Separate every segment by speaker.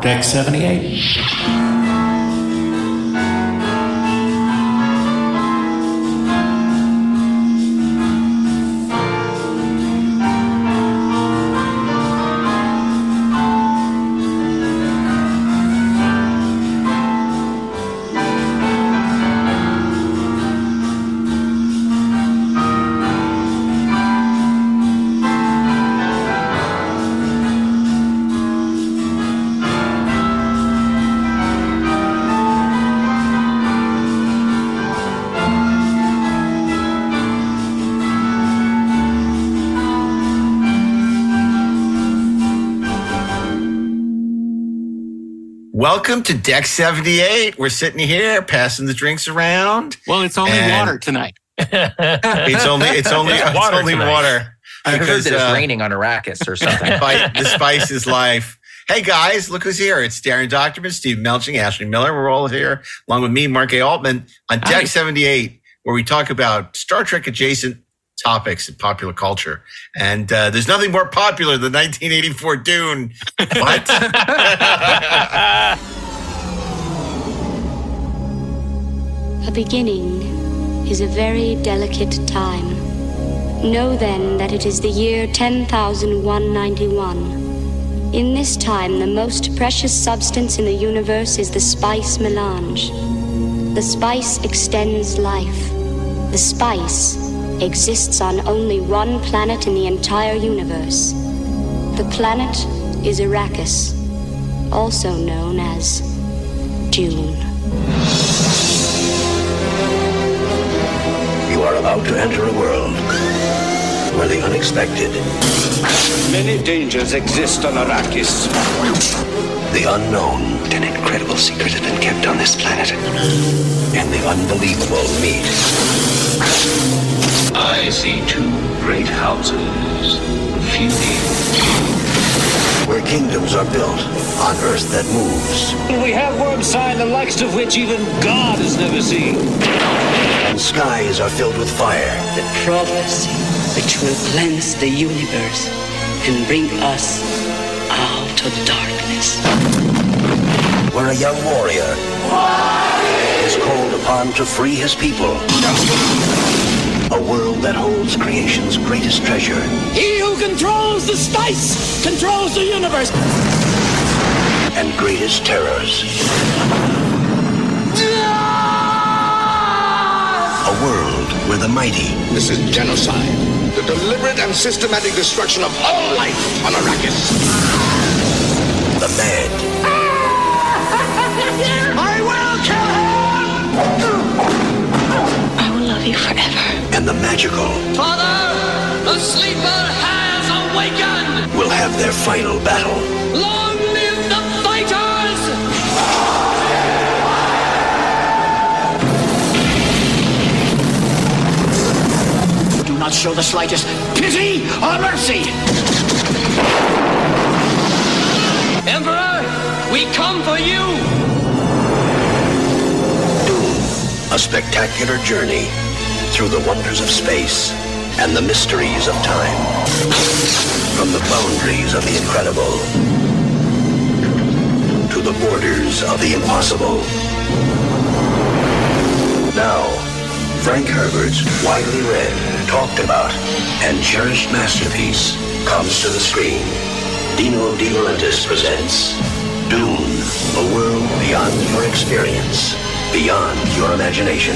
Speaker 1: Deck 78.
Speaker 2: Welcome to Deck 78. We're sitting here passing the drinks around.
Speaker 3: Well, it's only water tonight.
Speaker 2: It's only water.
Speaker 4: I heard that it's raining on Arrakis or something.
Speaker 2: The spice is life. Hey guys, look who's here. It's Darren Doctorman, Steve Melching, Ashley Miller. We're all here, along with me, Mark A. Altman, on Deck 78, where we talk about Star Trek adjacent topics in popular culture. And there's nothing more popular than 1984 Dune. What?
Speaker 5: A beginning is a very delicate time. Know then that it is the year 10,191. In this time, the most precious substance in the universe is the spice melange. The spice extends life. The spice exists on only one planet in the entire universe. The planet is Arrakis, also known as Dune.
Speaker 6: You are about to enter a world where the unexpected,
Speaker 7: many dangers exist on Arrakis.
Speaker 6: the unknown, an incredible secret has been kept on this planet, and the unbelievable meet.
Speaker 7: I see two great houses feuding.
Speaker 6: Where kingdoms are built on earth that moves.
Speaker 7: We have Wormside, the likes of which even God has never seen.
Speaker 6: And skies are filled with fire.
Speaker 8: The prophecy which will cleanse the universe and bring us out of darkness.
Speaker 6: Where a young warrior is called upon to free his people. A world that holds creation's greatest treasure.
Speaker 7: He who controls the spice controls the universe.
Speaker 6: And greatest terrors. A world where the mighty.
Speaker 9: This is genocide. The deliberate and systematic destruction of all life on Arrakis.
Speaker 6: The mad.
Speaker 7: I will kill him!
Speaker 5: I will love you forever.
Speaker 6: And the magical.
Speaker 7: Father, the sleeper has awakened!
Speaker 6: Will have their final battle.
Speaker 7: Long live the fighters! Do not show the slightest pity or mercy! Emperor, we come for you!
Speaker 6: Dune, a spectacular journey through the wonders of space and the mysteries of time. From the boundaries of the incredible to the borders of the impossible. Now, Frank Herbert's widely read, talked about, and cherished masterpiece comes to the screen. Dino De Laurentiis presents Dune, a world beyond your experience, beyond your imagination.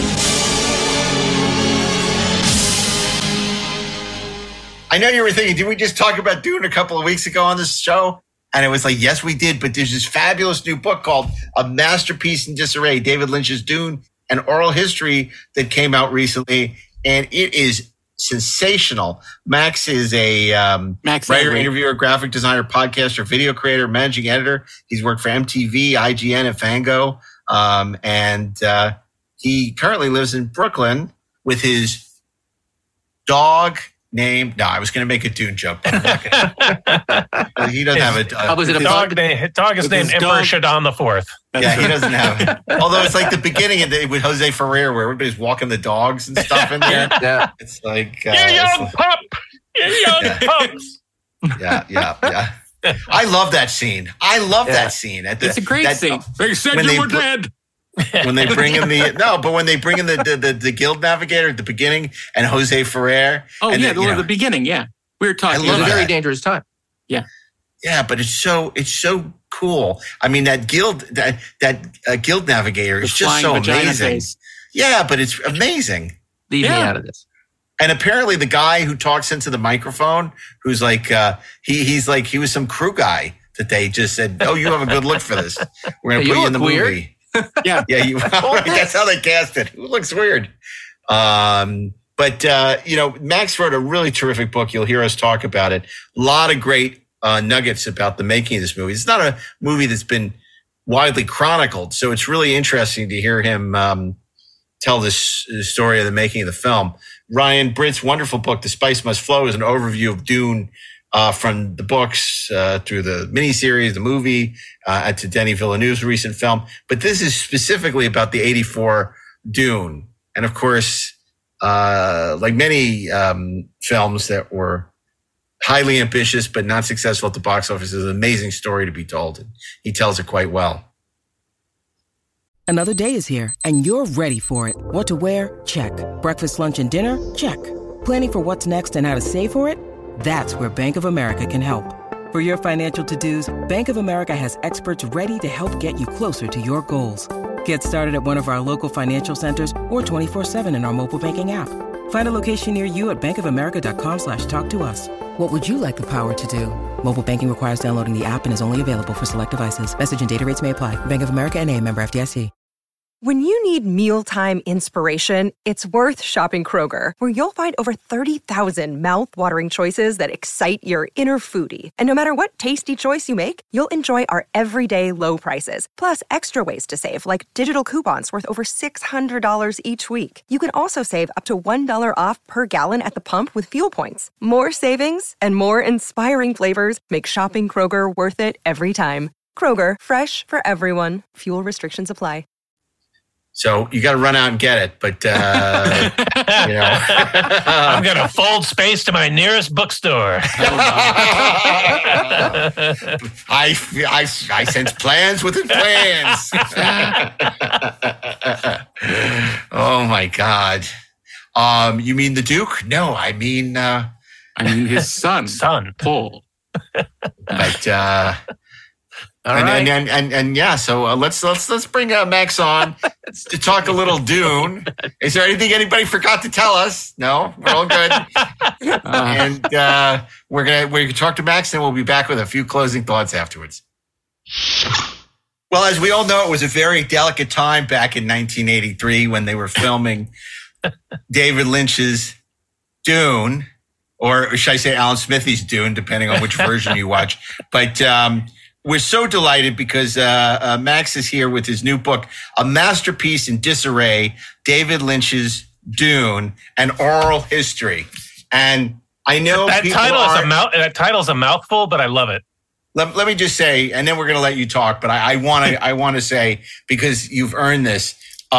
Speaker 2: I know you were thinking, did we just talk about Dune a couple of weeks ago on this show? And it was like, yes, we did. But there's this fabulous new book called A Masterpiece in Disarray, David Lynch's Dune, an oral history that came out recently. And it is sensational. Max is a writer, interviewer, graphic designer, podcaster, video creator, managing editor. He's worked for MTV, IGN, and Fango. And he currently lives in Brooklyn with his dog named. No, I was going to make a Dune joke. But I'm not gonna. He doesn't have a
Speaker 4: dog is
Speaker 10: named Emperor Shaddam IV.
Speaker 2: Yeah, he doesn't have it. Although it's like the beginning of with Jose Ferrer, where everybody's walking the dogs and stuff in there.
Speaker 4: Yeah,
Speaker 2: it's like
Speaker 10: You young pup! You young pups!
Speaker 2: Yeah. I love that scene. That scene.
Speaker 3: It's a great scene.
Speaker 11: They said you were dead.
Speaker 2: When they bring in when they bring in the guild navigator at the beginning and Jose Ferrer.
Speaker 3: Oh, and the beginning, yeah. We were talking.
Speaker 4: It was a very dangerous time.
Speaker 3: Yeah.
Speaker 2: Yeah, but it's so cool. I mean, that guild navigator is just so amazing. Face. Yeah, but it's amazing.
Speaker 4: Leave me out of this.
Speaker 2: And apparently the guy who talks into the microphone, who's like, he was some crew guy that they just said, "Oh, you have a good look for this. We're going to put you in the movie."
Speaker 3: Yeah.
Speaker 2: Right, that's how they cast it. It looks weird. But Max wrote a really terrific book. You'll hear us talk about it. A lot of great nuggets about the making of this movie. It's not a movie that's been widely chronicled, so it's really interesting to hear him tell this story of the making of the film. Ryan Britt's wonderful book, The Spice Must Flow, is an overview of Dune from the books through the miniseries, the movie, to Denis Villeneuve's recent film. But this is specifically about the 1984 Dune. And of course, like many films that were highly ambitious but not successful at the box office, is an amazing story to be told. And he tells it quite well.
Speaker 12: Another day is here, and you're ready for it. What to wear? Check. Breakfast, lunch, and dinner? Check. Planning for what's next and how to save for it? That's where Bank of America can help. For your financial to-dos, Bank of America has experts ready to help get you closer to your goals. Get started at one of our local financial centers or 24/7 in our mobile banking app. Find a location near you at bankofamerica.com/talktous. What would you like the power to do? Mobile banking requires downloading the app and is only available for select devices. Message and data rates may apply. Bank of America NA, member FDIC.
Speaker 13: When you need mealtime inspiration, it's worth shopping Kroger, where you'll find over 30,000 mouth-watering choices that excite your inner foodie. And no matter what tasty choice you make, you'll enjoy our everyday low prices, plus extra ways to save, like digital coupons worth over $600 each week. You can also save up to $1 off per gallon at the pump with fuel points. More savings and more inspiring flavors make shopping Kroger worth it every time. Kroger, fresh for everyone. Fuel restrictions apply.
Speaker 2: So you got to run out and get it, but
Speaker 10: I'm going to fold space to my nearest bookstore.
Speaker 2: I sense plans within plans. Oh my God! You mean the Duke? No, I mean
Speaker 3: his son, Paul.
Speaker 2: But. So let's bring Max on to talk a little Dune. Is there anything anybody forgot to tell us? No, we're all good. And we're gonna talk to Max, and we'll be back with a few closing thoughts afterwards. Well, as we all know, it was a very delicate time back in 1983 when they were filming David Lynch's Dune, or should I say Alan Smithy's Dune, depending on which version you watch. But we're so delighted because Max is here with his new book, A Masterpiece in Disarray, David Lynch's Dune, an Oral History. And I know
Speaker 10: that title's a mouthful, but I love it.
Speaker 2: Let me just say, and then we're going to let you talk, but I want to say, because you've earned this,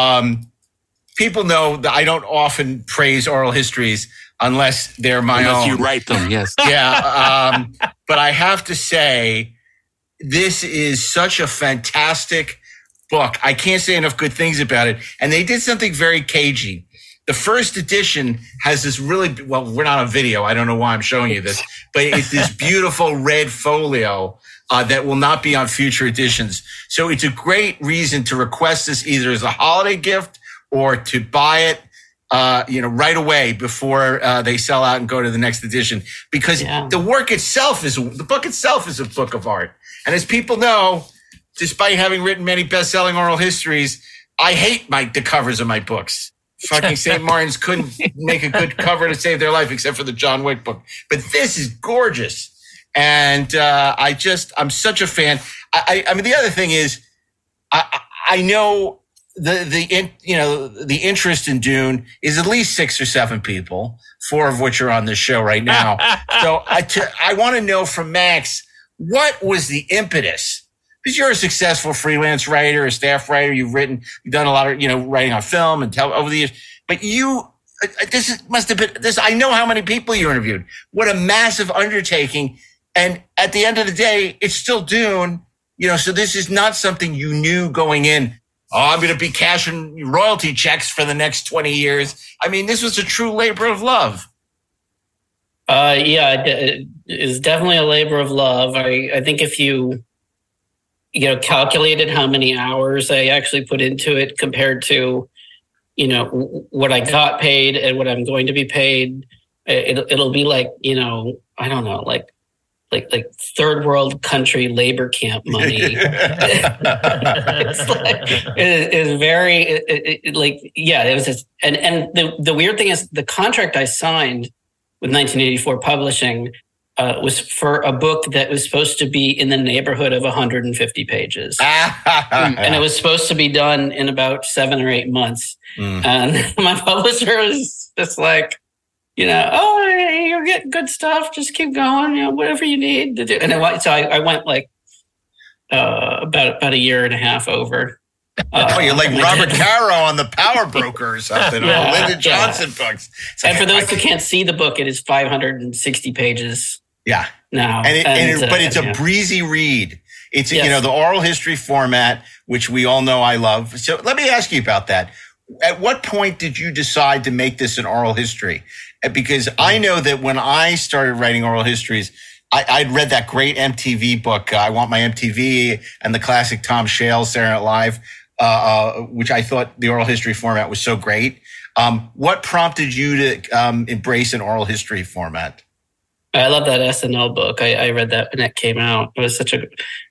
Speaker 2: people know that I don't often praise oral histories unless they're my own.
Speaker 3: Unless you write them, yes.
Speaker 2: Yeah, but I have to say, this is such a fantastic book. I can't say enough good things about it. And they did something very cagey. The first edition has this really, well, we're not on video. I don't know why I'm showing you this, but it's this beautiful red folio that will not be on future editions. So it's a great reason to request this either as a holiday gift or to buy it right away before they sell out and go to the next edition, because the book itself is a book of art. And as people know, despite having written many best-selling oral histories, I hate the covers of my books. Fucking St. Martin's couldn't make a good cover to save their life, except for the John Wick book. But this is gorgeous, and I'm such a fan. I mean, the other thing is, I know the interest in Dune is at least 6 or 7 people, 4 of which are on this show right now. So I want to know from Max, what was the impetus? Because you're a successful freelance writer, a staff writer. You've done a lot of, writing on film and over the years. But must have been this. I know how many people you interviewed. What a massive undertaking. And at the end of the day, it's still Dune, so this is not something you knew going in. Oh, I'm going to be cashing royalty checks for the next 20 years. I mean, this was a true labor of love.
Speaker 11: It is definitely a labor of love. I think if you calculated how many hours I actually put into it compared to, what I got paid and what I'm going to be paid, it'll be like, I don't know, like third world country labor camp money. It's very it was just, and the weird thing is the contract I signed with 1984 Publishing was for a book that was supposed to be in the neighborhood of 150 pages. And it was supposed to be done in about 7 or 8 months. And my publisher was just like, you're getting good stuff. Just keep going, whatever you need to do. And I went like about a year and a half over.
Speaker 2: You're like Robert Caro on The Power Broker or something, or Lyndon Johnson books.
Speaker 11: And for those who can't see the book, it is 560 pages.
Speaker 2: Yeah.
Speaker 11: Now,
Speaker 2: but it's a breezy read. It's the oral history format, which we all know I love. So let me ask you about that. At what point did you decide to make this an oral history? Because I know that when I started writing oral histories, I'd read that great MTV book, I Want My MTV, and the classic Tom Shales, Saturday Night Live, which I thought the oral history format was so great. What prompted you to embrace an oral history format?
Speaker 11: I love that SNL book. I read that when it came out. It was such a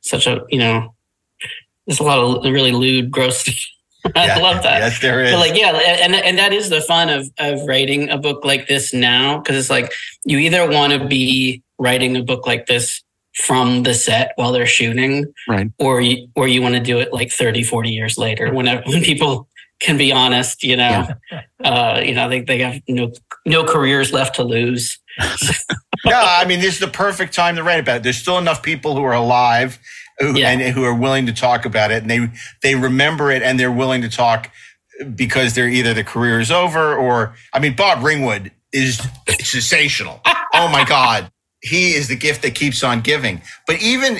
Speaker 11: there's a lot of really lewd, gross stuff. I love that.
Speaker 2: Yes, there is.
Speaker 11: But and that is the fun of writing a book like this now, because it's like you either want to be writing a book like this from the set while they're shooting,
Speaker 3: right,
Speaker 11: or you want to do it like 30, 40 years later when people can be honest, they have no careers left to lose.
Speaker 2: No, I mean, this is the perfect time to write about it. There's still enough people who are alive and who are willing to talk about it, and they remember it, and they're willing to talk because they're either the career is over or, I mean, Bob Ringwood is sensational. Oh my God. He is the gift that keeps on giving. But even,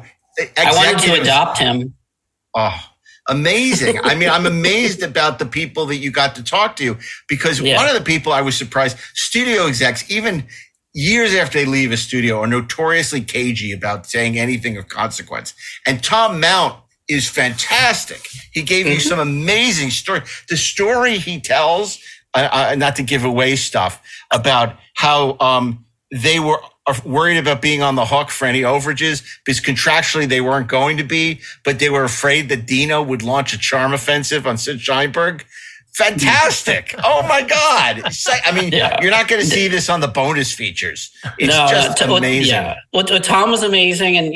Speaker 11: I wanted to adopt him.
Speaker 2: Oh, amazing. I mean, I'm amazed about the people that you got to talk to, because one of the people I was surprised, studio execs, even years after they leave a studio, are notoriously cagey about saying anything of consequence. And Tom Mount is fantastic. He gave you some amazing story. The story he tells, not to give away stuff, about how they were worried about being on the hook for any overages because contractually they weren't going to be, but they were afraid that Dino would launch a charm offensive on Sid Sheinberg. Fantastic. Oh my God. I mean, you're not going to see this on the bonus features. It's just amazing.
Speaker 11: Yeah. Well, Tom was amazing. And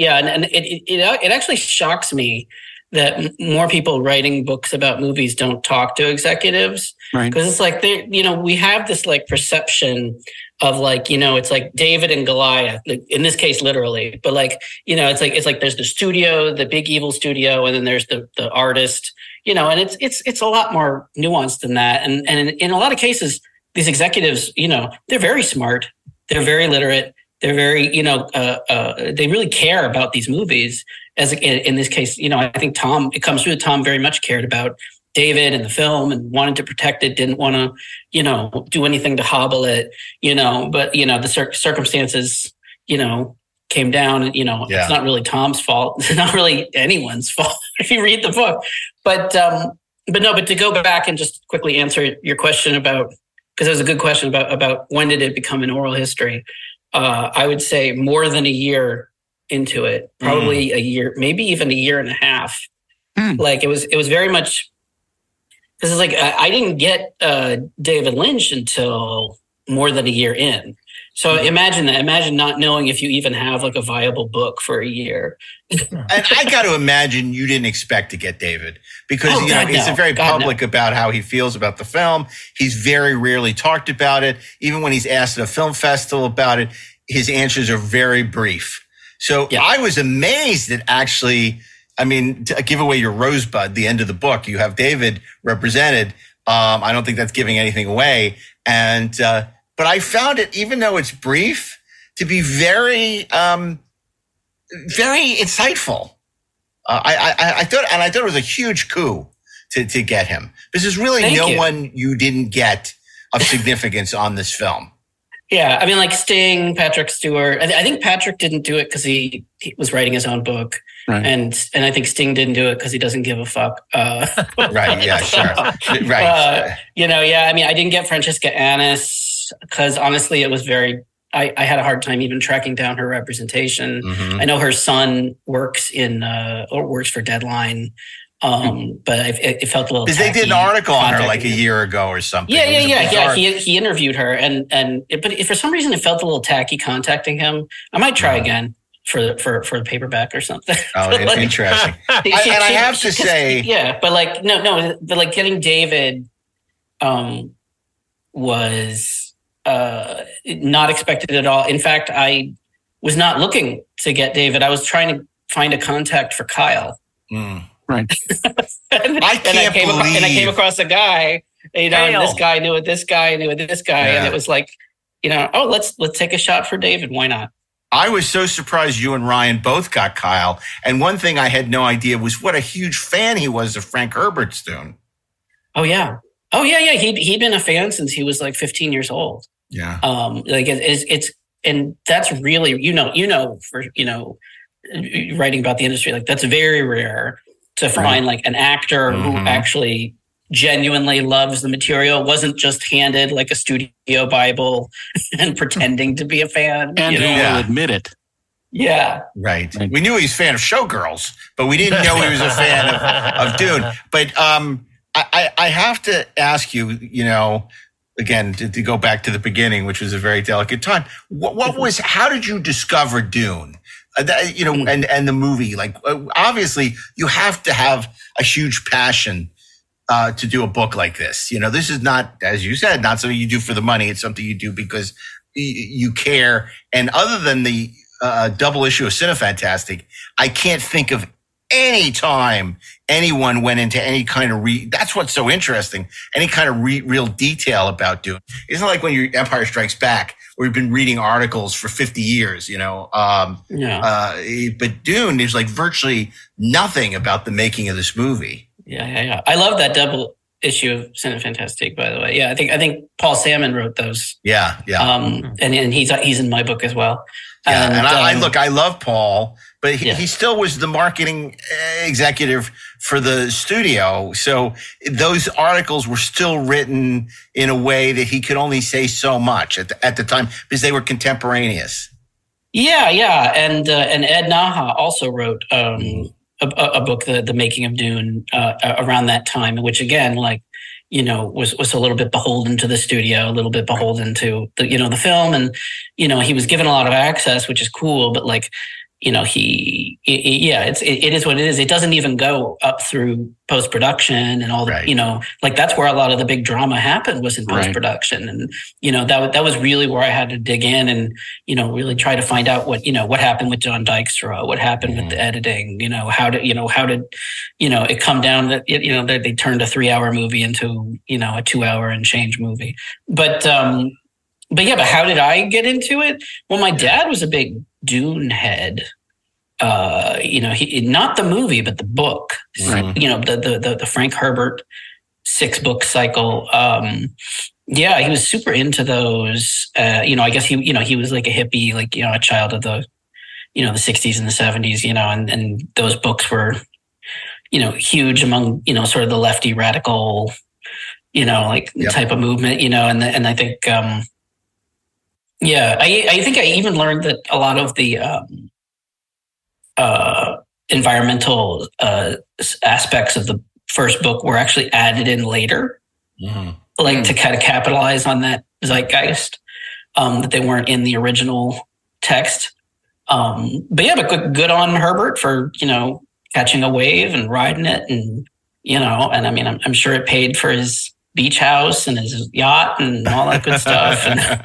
Speaker 11: it actually shocks me that more people writing books about movies don't talk to executives.
Speaker 3: Right.
Speaker 11: Because it's like, we have this like perception of like, it's like David and Goliath, in this case, literally, but like, it's like there's the studio, the big evil studio, and then there's the artist, and it's a lot more nuanced than that. And in a lot of cases, these executives, they're very smart, they're very literate, they're very, they really care about these movies. As in this case, I think it comes through that Tom very much cared about David and the film and wanted to protect it, didn't want to, do anything to hobble it, but, the circumstances, came down and, it's not really Tom's fault. It's not really anyone's fault if you read the book. But to go back and just quickly answer your question about, because it was a good question about when did it become an oral history? I would say more than a year into it, probably a year, maybe even a year and a half. Like it was very much, because it's like I didn't get David Lynch until more than a year in. So imagine that. Imagine not knowing if you even have like a viable book for a year.
Speaker 2: And I got to imagine you didn't expect to get David, because he's very public about how he feels about the film. He's very rarely talked about it. Even when he's asked at a film festival about it, his answers are very brief. So I was amazed that actually, I mean, to give away your rosebud, the end of the book, you have David represented. I don't think that's giving anything away. And, but I found it, even though it's brief, to be very, very insightful. I thought it was a huge coup to get him. Because there's really one you didn't get of significance on this film.
Speaker 11: Yeah, I mean, like Sting, Patrick Stewart. I think Patrick didn't do it because he was writing his own book, right. and I think Sting didn't do it because he doesn't give a fuck.
Speaker 2: Right? Yeah, sure. Right.
Speaker 11: I mean, I didn't get Francesca Annis because honestly, it was very. I had a hard time even tracking down her representation. Mm-hmm. I know her son works for Deadline. But it felt a little
Speaker 2: because they did an article on her like a year ago or something.
Speaker 11: Yeah. He interviewed her, but for some reason it felt a little tacky contacting him. I might try again for the paperback or something.
Speaker 2: Oh, it's interesting. I have to say,
Speaker 11: but like getting David, was not expected at all. In fact, I was not looking to get David. I was trying to find a contact for Kyle.
Speaker 2: Mm.
Speaker 3: Right.
Speaker 11: and I came across a guy, and this guy knew this guy knew this guy. And it was like, let's take a shot for David. Why not?
Speaker 2: I was so surprised you and Ryan both got Kyle. And one thing I had no idea was what a huge fan he was of Frank Herbert's Dune.
Speaker 11: Oh yeah. He'd been a fan since he was like 15 years old.
Speaker 2: Yeah.
Speaker 11: It's and that's really, writing about the industry, like that's very rare to find like an actor who actually genuinely loves the material, wasn't just handed like a studio Bible and pretending to be a fan.
Speaker 3: And who will admit it.
Speaker 11: Yeah.
Speaker 2: Right. We knew he was a fan of Showgirls, but we didn't know he was a fan of Dune. But I have to ask you, again, to go back to the beginning, which was a very delicate time. How did you discover Dune? And the movie, like obviously you have to have a huge passion to do a book like this. This is not, as you said, not something you do for the money. It's something you do because you care. And other than the double issue of Cinefantastic, I can't think of any time anyone went into any kind of that's what's so interesting, any kind of real detail about Dune. It's not like when your Empire Strikes Back, where we've been reading articles for 50 years, but Dune, there's like virtually nothing about the making of this movie.
Speaker 11: Yeah. I love that double issue of Cinefantastic, by the way. Yeah, I think Paul Salmon wrote those.
Speaker 2: Yeah.
Speaker 11: And he's in my book as well.
Speaker 2: Yeah, and I love Paul, but he still was the marketing executive for the studio. So those articles were still written in a way that he could only say so much at the time because they were contemporaneous. Yeah.
Speaker 11: And Ed Naha also wrote a book, The Making of Dune, around that time, which again, was a little bit beholden to the studio, a little bit beholden to the film. And, he was given a lot of access, which is cool, but it is what it is. It doesn't even go up through post-production and all the, that's where a lot of the big drama happened, was in post-production. And, that was really where I had to dig in and, really try to find out what happened with John Dykstra, what happened with the editing, how did it come down that, that they turned a 3-hour movie into, a 2-hour and change movie. But how did I get into it? Well, my dad was a big Dune head. He not the movie, but the book. Right. The Frank Herbert 6-book cycle. He was super into those. I guess he was like a hippie, a child of the, the 60s and the 70s, and those books were, huge among, sort of the lefty radical, type of movement, and I think, I think I even learned that a lot of the environmental aspects of the first book were actually added in later, to kind of capitalize on that zeitgeist, that they weren't in the original text. But good on Herbert for, catching a wave and riding it, and, and I mean, I'm sure it paid for his beach house and his yacht and all that good stuff.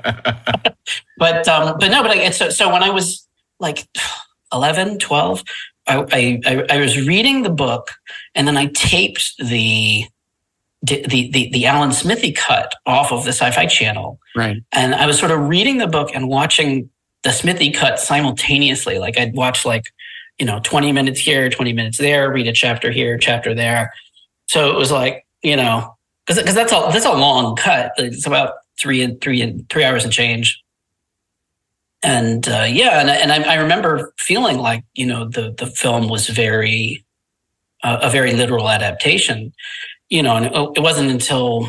Speaker 11: So when I was like 11, 12, I was reading the book, and then I taped the Alan Smithy cut off of the Sci-Fi Channel.
Speaker 3: Right.
Speaker 11: And I was sort of reading the book and watching the Smithy cut simultaneously. Like I'd watch 20 minutes here, 20 minutes there, read a chapter here, chapter there. So it was like, because that's a long cut. It's about 3 hours and change. And I remember feeling like, the film was a very literal adaptation, and it wasn't until,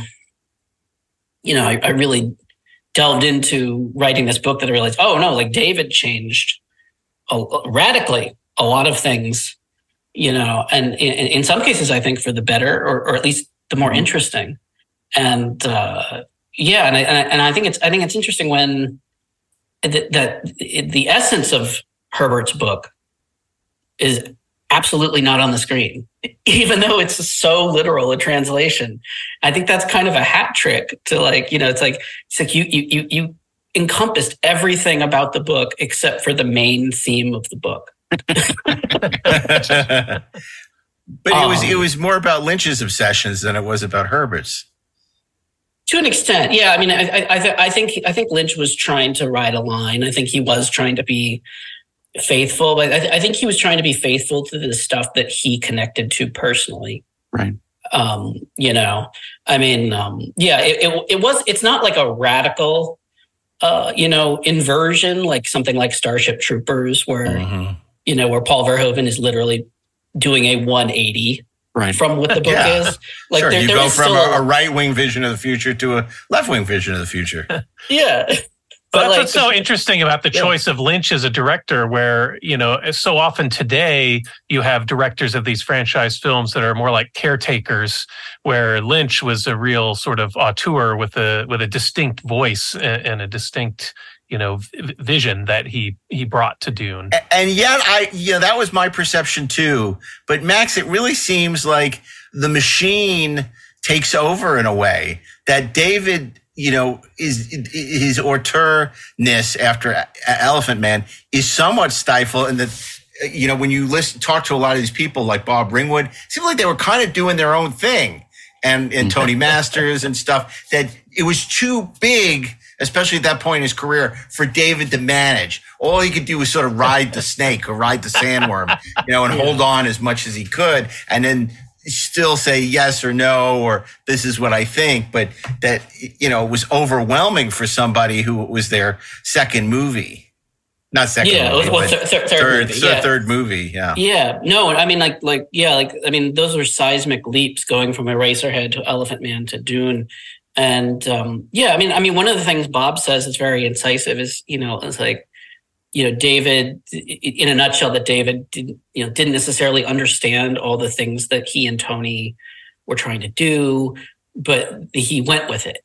Speaker 11: I really delved into writing this book that I realized, oh no, like David changed radically a lot of things, and in some cases, I think for the better, or at least the more interesting. And I think it's interesting when the essence of Herbert's book is absolutely not on the screen, even though it's so literal a translation. I think that's kind of a hat trick to it's like you encompassed everything about the book except for the main theme of the book.
Speaker 2: But it was more about Lynch's obsessions than it was about Herbert's.
Speaker 11: To an extent, yeah. I mean, I think Lynch was trying to ride a line. I think he was trying to be faithful, but I think he was trying to be faithful to the stuff that he connected to personally.
Speaker 3: Right.
Speaker 11: It's not like a radical, inversion, like something like Starship Troopers, where where Paul Verhoeven is literally doing a 180 from what the book is. Like,
Speaker 2: sure, you go from a right-wing vision of the future to a left-wing vision of the future.
Speaker 11: Yeah.
Speaker 10: But that's what's so interesting about the choice of Lynch as a director, where, so often today you have directors of these franchise films that are more like caretakers, where Lynch was a real sort of auteur with a distinct voice and a distinct, vision that he brought to Dune.
Speaker 2: And yet that was my perception too. But Max, it really seems like the machine takes over in a way that David, is his auteurness after Elephant Man is somewhat stifled, and that when you talk to a lot of these people like Bob Ringwood, it seemed like they were kind of doing their own thing, and Tony Masters and stuff, that it was too big, especially at that point in his career, for David to manage. All he could do was sort of ride the snake or ride the sandworm, and hold on as much as he could, and then still say yes or no, or this is what I think, but that, was overwhelming for somebody who was their second movie. Not second movie, but third movie. Yeah.
Speaker 11: Yeah. No, I mean, those were seismic leaps going from Eraserhead to Elephant Man to Dune. And, one of the things Bob says is very incisive is, it's like, David, in a nutshell, that David didn't necessarily understand all the things that he and Tony were trying to do, but he went with it.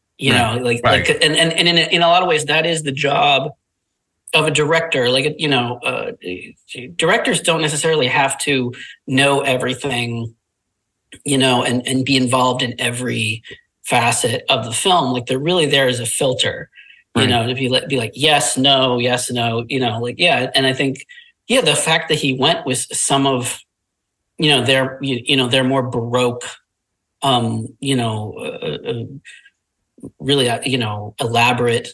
Speaker 11: And in a lot of ways, that is the job of a director. Directors don't necessarily have to know everything, and be involved in every facet of the film. Like, they're really there as a filter. To be like, yes, no, And I think, the fact that he went with some of, their more Baroque, really, elaborate,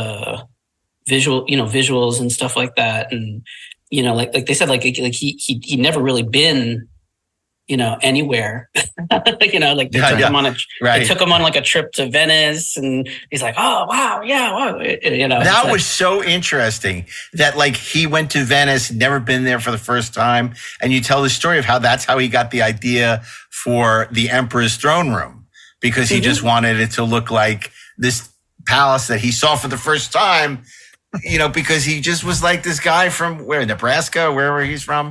Speaker 11: visuals and stuff like that. And, like they said, he never really been, anywhere, they took him on like a trip to Venice, and he's like, oh, wow. Yeah. Wow.
Speaker 2: That was so interesting that he went to Venice, never been there for the first time. And you tell the story of that's how he got the idea for the Emperor's throne room, because he just wanted it to look like this palace that he saw for the first time, because he just was like this guy from Nebraska, wherever he's from.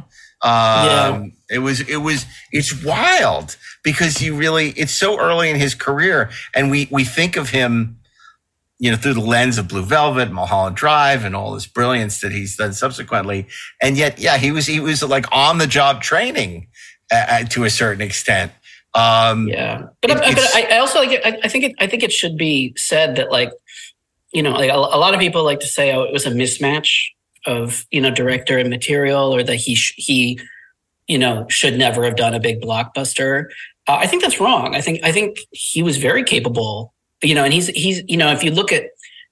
Speaker 2: It's wild, because it's so early in his career, and we think of him, through the lens of Blue Velvet, Mulholland Drive, and all this brilliance that he's done subsequently. And yet, he was like on the job training to a certain extent.
Speaker 11: But I also I think it should be said that a lot of people like to say, oh, it was a mismatch of, director and material, or that he should never have done a big blockbuster. I think that's wrong. I think he was very capable, and he's if you look at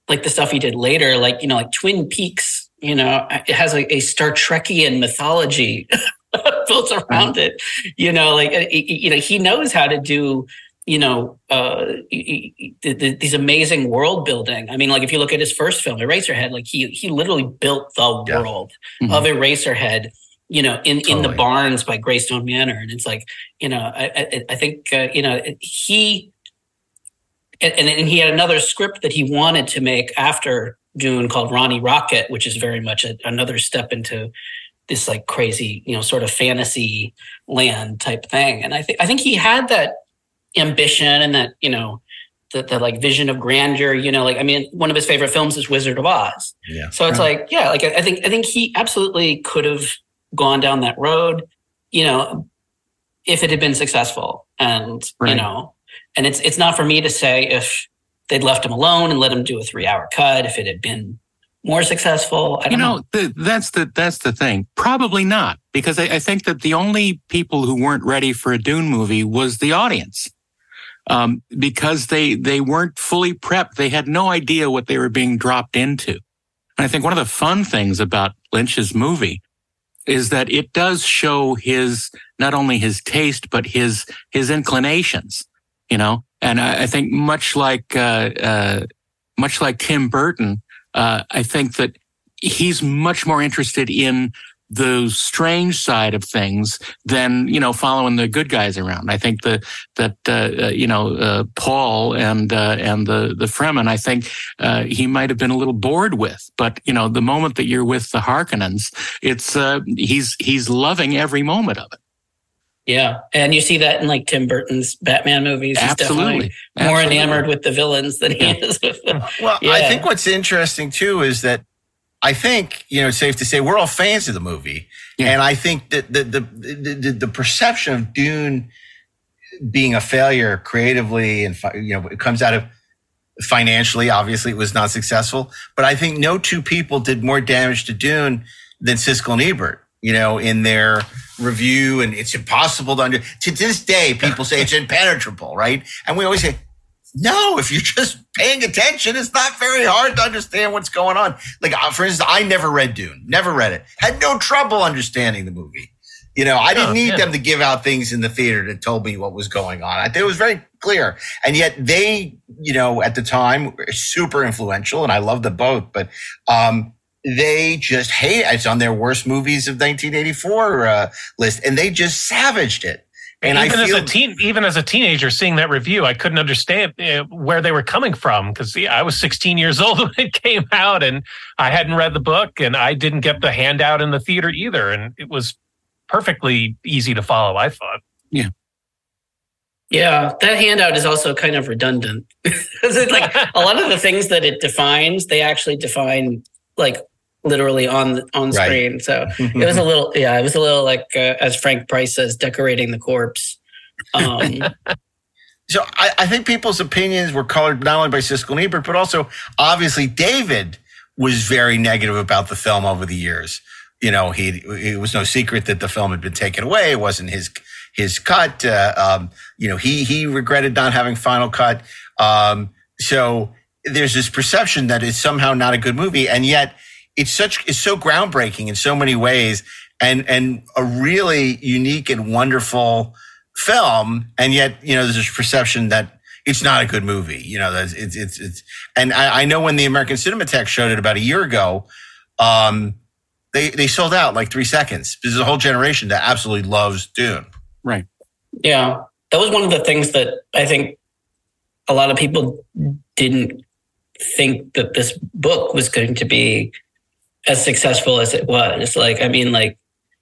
Speaker 11: like the stuff he did later, like, you know, like Twin Peaks, you know, it has a Star Trekian mythology built around it, you know, like, you know, he knows how to do, you know, these amazing world building. I mean, like if you look at his first film, Eraserhead, like he literally built the world of Eraserhead, you know, in the barns by Greystone Manor. And it's like, you know, I think, you know, he he had another script that he wanted to make after Dune called Ronnie Rocket, which is very much another step into this like crazy, you know, sort of fantasy land type thing. And I think he had that ambition and that, you know, that like vision of grandeur, you know, like, I mean, one of his favorite films is Wizard of Oz. Yeah. So it's like, yeah, like I think he absolutely could have gone down that road, you know, if it had been successful. And, you know, and it's not for me to say if they'd left him alone and let him do a 3-hour cut, if it had been more successful. I don't know.
Speaker 3: That's the thing. Probably not, because I think that the only people who weren't ready for a Dune movie was the audience, because they weren't fully prepped. They had no idea what they were being dropped into. And I think one of the fun things about Lynch's movie is that it does show not only his taste, but his inclinations, you know? And I think much like Tim Burton, I think that he's much more interested in the strange side of things than, you know, following the good guys around. I think that Paul and the Fremen, I think he might have been a little bored with. But, you know, the moment that you're with the Harkonnens, it's he's loving every moment of it.
Speaker 11: Yeah, and you see that in like Tim Burton's Batman movies. He's
Speaker 3: Absolutely.
Speaker 11: definitely more enamored with the villains than he is with them.
Speaker 2: Well, I think what's interesting too is that I think, you know, it's safe to say we're all fans of the movie, and I think that the perception of Dune being a failure creatively and, you know, it comes out of financially. Obviously, it was not successful, but I think no two people did more damage to Dune than Siskel and Ebert. You know, in their review, and it's impossible to this day, people say it's impenetrable, right? And we always say, no, if you're just paying attention, it's not very hard to understand what's going on. Like, for instance, I never read Dune, never read it, had no trouble understanding the movie. You know, I didn't need them to give out things in the theater that told me what was going on. I think it was very clear. And yet they, you know, at the time were super influential, and I love them both, but, they just hate it. It's on their worst movies of 1984 list, and they just savaged it. And
Speaker 10: even as a teenager, seeing that review, I couldn't understand where they were coming from, because I was 16 years old when it came out, and I hadn't read the book, and I didn't get the handout in the theater either, and it was perfectly easy to follow, I thought.
Speaker 3: Yeah.
Speaker 11: Yeah, that handout is also kind of redundant. It's like a lot of the things that it defines, they actually define like literally on screen. So it was a little like, as Frank Price says, decorating the corpse.
Speaker 2: So I think people's opinions were colored not only by Siskel and Ebert, but also obviously David was very negative about the film over the years. You know, it was no secret that the film had been taken away. It wasn't his cut. You know, he regretted not having final cut. So there's this perception that it's somehow not a good movie, and yet it's so groundbreaking in so many ways, and a really unique and wonderful film. And yet, you know, there's this perception that it's not a good movie. You know, it's and I know when the American Cinematheque showed it about a year ago, they sold out like 3 seconds. There's a whole generation that absolutely loves Dune.
Speaker 3: Right.
Speaker 11: Yeah, that was one of the things that I think a lot of people didn't think that this book was going to be as successful as it was. Like, I mean, like,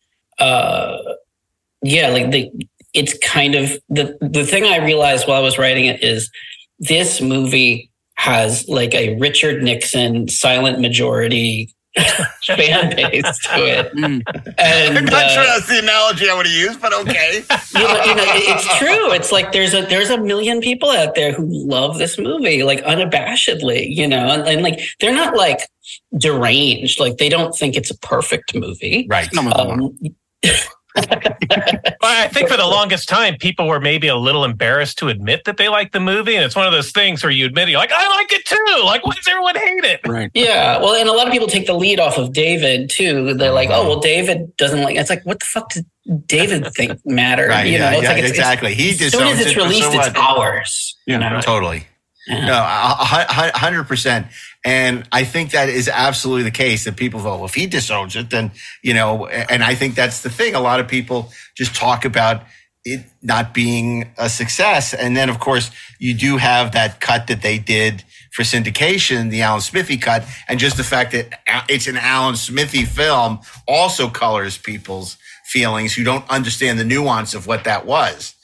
Speaker 11: it's kind of the thing I realized while I was writing it is this movie has like a Richard Nixon silent majority fan base to it. And
Speaker 2: I'm not sure that's the analogy I would have used, but okay.
Speaker 11: you know, it's true. It's like there's a million people out there who love this movie, like unabashedly, you know, and like they're not like deranged, like they don't think it's a perfect movie,
Speaker 2: right?
Speaker 10: I think for the longest time, people were maybe a little embarrassed to admit that they liked the movie. And it's one of those things where you admit, you're like, I like it too. Like, why does everyone hate it?
Speaker 3: Right.
Speaker 11: Yeah. Well, and a lot of people take the lead off of David too. They're like, oh, well, David doesn't like, it's like, what the fuck does David think matter?
Speaker 2: Right,
Speaker 11: you know, it's like,
Speaker 2: exactly. He
Speaker 11: as soon as it's released, it's ours.
Speaker 2: Yeah,
Speaker 11: you know?
Speaker 2: Totally. Yeah. No, 100%. And I think that is absolutely the case, that people go, well, if he disowns it, then, you know, and I think that's the thing. A lot of people just talk about it not being a success. And then, of course, you do have that cut that they did for syndication, the Alan Smithee cut. And just the fact that it's an Alan Smithee film also colors people's feelings who don't understand the nuance of what that was.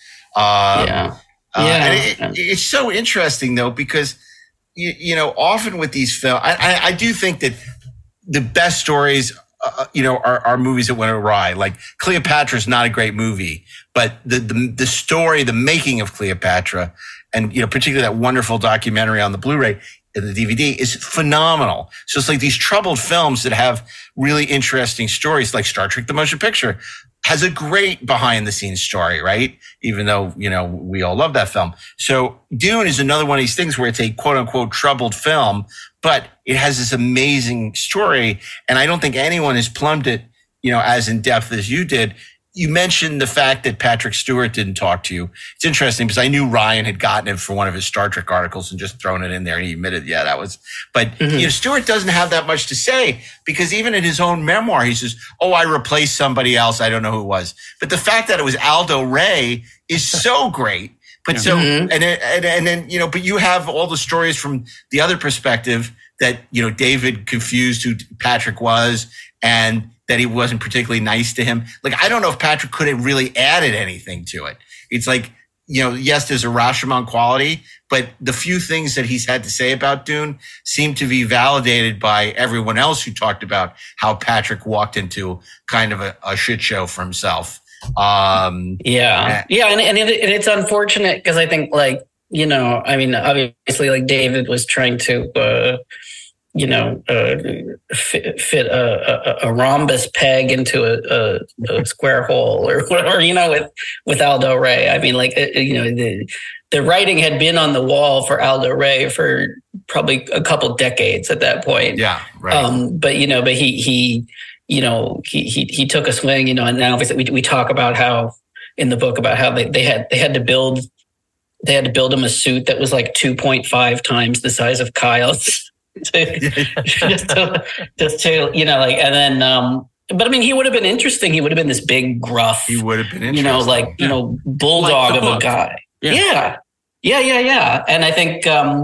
Speaker 2: And it's so interesting, though, because, you know, often with these films, I do think that the best stories, you know, are movies that went awry. Like Cleopatra is not a great movie, but the story, the making of Cleopatra, and, you know, particularly that wonderful documentary on the Blu-ray and the DVD is phenomenal. So it's like these troubled films that have really interesting stories, like Star Trek: The Motion Picture has a great behind the scenes story, right? Even though, you know, we all love that film. So Dune is another one of these things where it's a quote unquote troubled film, but it has this amazing story. And I don't think anyone has plumbed it, you know, as in depth as you did. You mentioned the fact that Patrick Stewart didn't talk to you. It's interesting because I knew Ryan had gotten it for one of his Star Trek articles and just thrown it in there, and he admitted, yeah, that was, but you know, Stewart doesn't have that much to say, because even in his own memoir, he says, oh, I replaced somebody else. I don't know who it was. But the fact that it was Aldo Ray is so great. But and then, you know, but you have all the stories from the other perspective that, you know, David confused who Patrick was, and that he wasn't particularly nice to him. Like, I don't know if Patrick could have really added anything to it. It's like, you know, yes, there's a Rashomon quality, but the few things that he's had to say about Dune seem to be validated by everyone else who talked about how Patrick walked into kind of a shit show for himself. And it's unfortunate because I think, like, you know, I mean, obviously, like, David was trying to, fit a rhombus peg into a square hole or whatever, you know, with Aldo Ray. I mean, like, you know, the writing had been on the wall for Aldo Ray for probably a couple decades at that point. Yeah, right.
Speaker 11: But he took a swing, you know, and now obviously we talk about how in the book about how they had to build him a suit that was like 2.5 times the size of Kyle's. just to, you know, like, and then, but I mean, he would have been interesting. He would have been this big, gruff,
Speaker 2: he would have been interesting,
Speaker 11: you know, like, you know, bulldog of a guy. Yeah. And I think,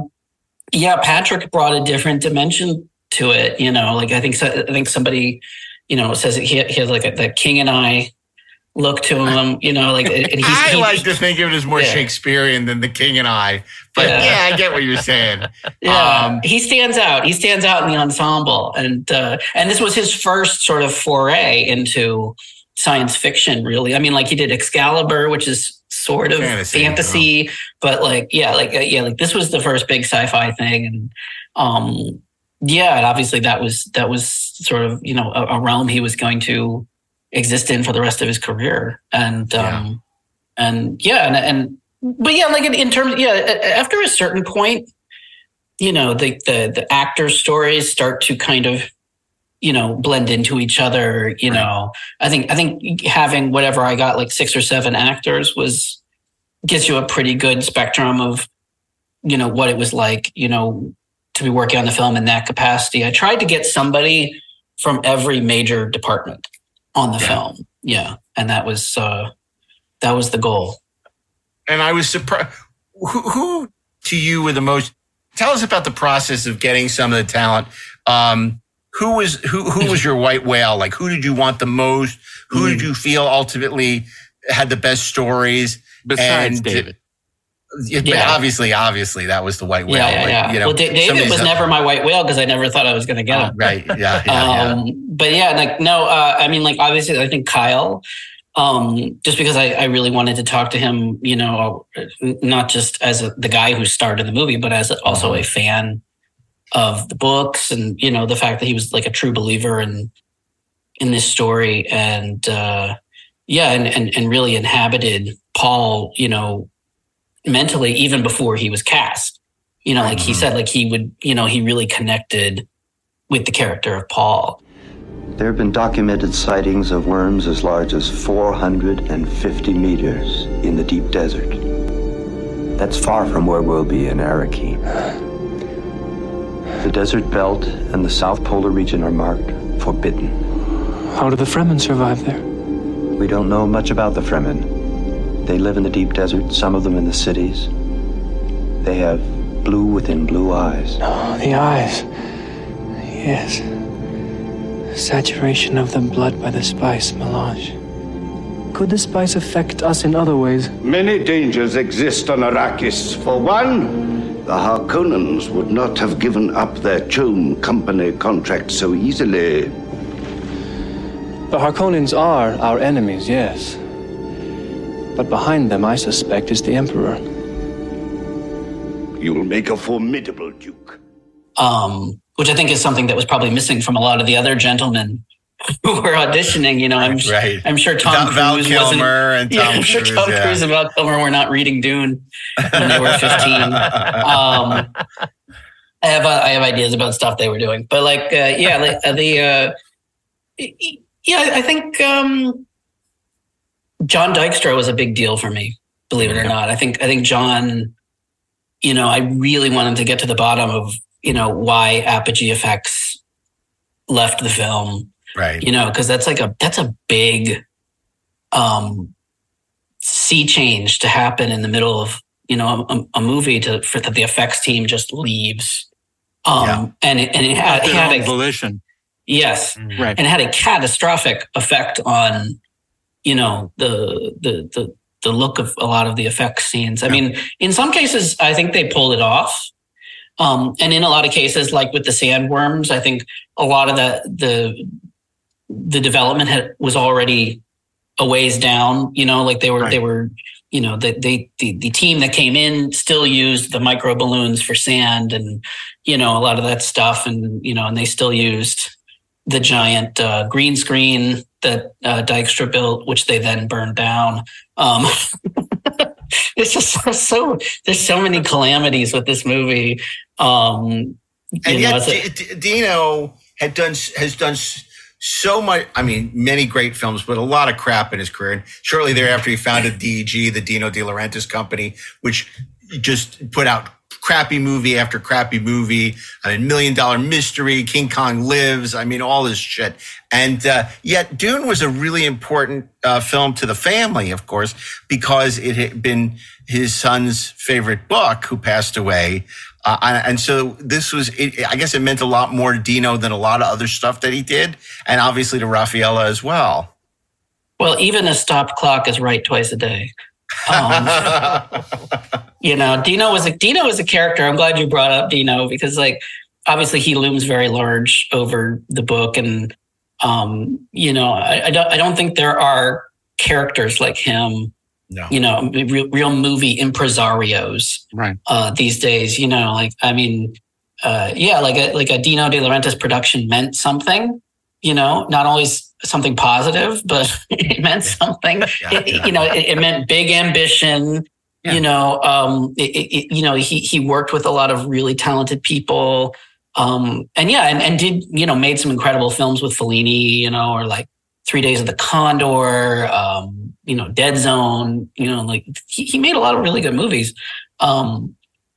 Speaker 11: Patrick brought a different dimension to it, you know, like, I think somebody, you know, says he has like the King and I look to him, you know, like, and
Speaker 2: I like to think of it as more Shakespearean than the King and I, but I get what you're saying.
Speaker 11: He stands out. He stands out in the ensemble, and this was his first sort of foray into science fiction, really. I mean, like, he did Excalibur, which is sort of fantasy, but like this was the first big sci-fi thing, and and obviously that was sort of, you know, a realm he was going to exist in for the rest of his career. And like in terms, after a certain point, you know, the actors' stories start to kind of, you know, blend into each other. You know, I think having whatever I got, like 6 or 7 actors, gives you a pretty good spectrum of, you know, what it was like, you know, to be working on the film in that capacity. I tried to get somebody from every major department on the film. Yeah. And that was the goal.
Speaker 2: And I was surprised. Who to you were the most, tell us about the process of getting some of the talent. Who was your white whale? Like, who did you want the most? Who did you feel ultimately had the best stories?
Speaker 3: Besides David.
Speaker 2: But obviously that was the white whale.
Speaker 11: Yeah.
Speaker 2: You know,
Speaker 11: well, David was never my white whale because I never thought I was going to get him.
Speaker 2: Right. Yeah.
Speaker 11: But like, no, I mean, like, obviously I think Kyle, just because I really wanted to talk to him, you know, not just as the guy who starred in the movie, but as also a fan of the books, and, you know, the fact that he was like a true believer in this story. And, and really inhabited Paul, mentally, even before he was cast. Like he said, like he would, he really connected with the character of Paul.
Speaker 14: There have been documented sightings of worms as large as 450 meters in the deep desert. That's far from where we'll be in Arrakeen. The desert belt and the South Polar region are marked forbidden.
Speaker 1: How do the Fremen survive there?
Speaker 14: We don't know much about the Fremen. They live in the deep desert, some of them in the cities. They have blue within blue eyes.
Speaker 1: Oh, the eyes. Yes. Saturation of the blood by the spice melange. Could the spice affect us in other ways?
Speaker 9: Many dangers exist on Arrakis. For one, the Harkonnens would not have given up their Chum Company contract so easily.
Speaker 1: The Harkonnens are our enemies, yes. But behind them, I suspect, is the Emperor.
Speaker 9: You'll make a formidable Duke.
Speaker 11: Which I think is something that was probably missing from a lot of the other gentlemen who were auditioning. I'm sure Tom
Speaker 2: Val
Speaker 11: Cruise
Speaker 2: Kilmer and Tom
Speaker 11: I'm sure Tom Cruise and Val Kilmer were not reading Dune when they were 15. I have ideas about stuff they were doing, but I think John Dykstra was a big deal for me, believe it or not. I think John, I really wanted to get to the bottom of, why Apogee Effects left the film.
Speaker 2: Right.
Speaker 11: Because that's a big sea change to happen in the middle of, a movie for that the effects team just leaves. And it had a
Speaker 3: volition.
Speaker 11: Yes.
Speaker 3: Right.
Speaker 11: And it had a catastrophic effect on, the look of a lot of the effects scenes. I mean, in some cases, I think they pulled it off. And in a lot of cases, like with the sandworms, I think a lot of the development was already a ways down. They were, the team that came in still used the micro balloons for sand and a lot of that stuff, and and they still used the giant green screen that Dykstra built, which they then burned down. It's just there's so many calamities with this movie.
Speaker 2: And yet Dino has done so much. I mean, many great films, but a lot of crap in his career. And shortly thereafter, he founded DEG, the Dino De Laurentiis company, which just put out crappy movie after crappy movie. I mean, $1 Million Mystery, King Kong Lives. I mean, all this shit. And yet Dune was a really important film to the family, of course, because it had been his son's favorite book, who passed away. And so this was, I guess it meant a lot more to Dino than a lot of other stuff that he did. And obviously to Raffaella as well.
Speaker 11: Well, even a stopped clock is right twice a day. Dino was a character. I'm glad you brought up Dino, because obviously he looms very large over the book. And, I don't think there are characters like him. No. Real movie impresarios,
Speaker 3: right?
Speaker 11: These days, like a Dino De Laurentiis production meant something, not always something positive, but it meant something. It meant big ambition. Yeah. He worked with a lot of really talented people, and did made some incredible films with Fellini, or like 3 Days of the Condor, Dead Zone, he made a lot of really good movies. And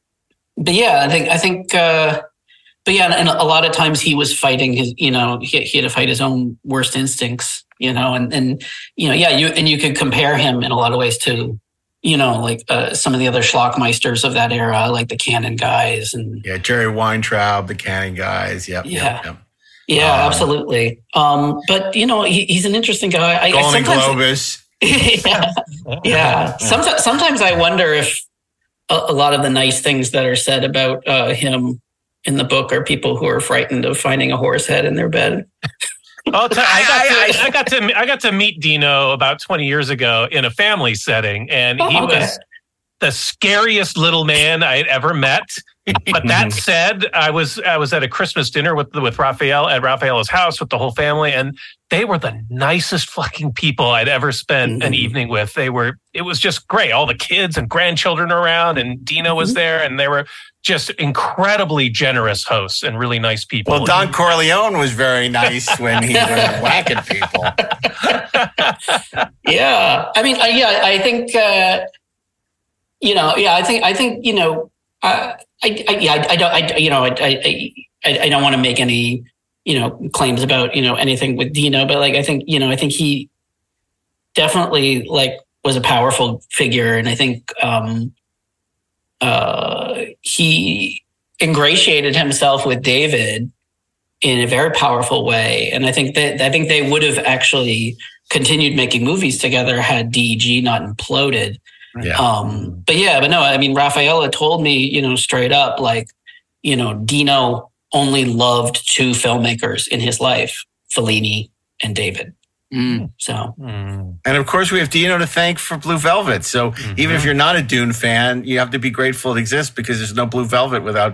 Speaker 11: a lot of times he was fighting his, he had to fight his own worst instincts, you could compare him in a lot of ways to, some of the other Schlockmeisters of that era, like the Cannon guys and
Speaker 2: Jerry Weintraub, the Cannon guys. Yep.
Speaker 11: Yeah, absolutely. But he's an interesting guy.
Speaker 2: Golden Globus.
Speaker 11: Yeah. Sometimes I wonder if a lot of the nice things that are said about him in the book are people who are frightened of finding a horse head in their bed.
Speaker 10: I got to meet Dino about 20 years ago in a family setting, and the scariest little man I had ever met. But that said, I was at a Christmas dinner with Raphael at Raphael's house with the whole family, and they were the nicest fucking people I'd ever spent an evening with. It was just great. All the kids and grandchildren around, and Dino was there, and they were just incredibly generous hosts and really nice people.
Speaker 2: Well, Don Corleone was very nice when he was whacking people.
Speaker 11: Yeah. I mean, I think, I think, I don't want to make any, claims about, anything with Dino, but I think he definitely was a powerful figure. And I think, he ingratiated himself with David in a very powerful way. And I think they would have actually continued making movies together had DEG not imploded.
Speaker 2: Yeah.
Speaker 11: But no, I mean, Raffaella told me, straight up, Dino only loved two filmmakers in his life, Fellini and David. So,
Speaker 2: and of course, we have Dino to thank for Blue Velvet. So even if you're not a Dune fan, you have to be grateful it exists, because there's no Blue Velvet without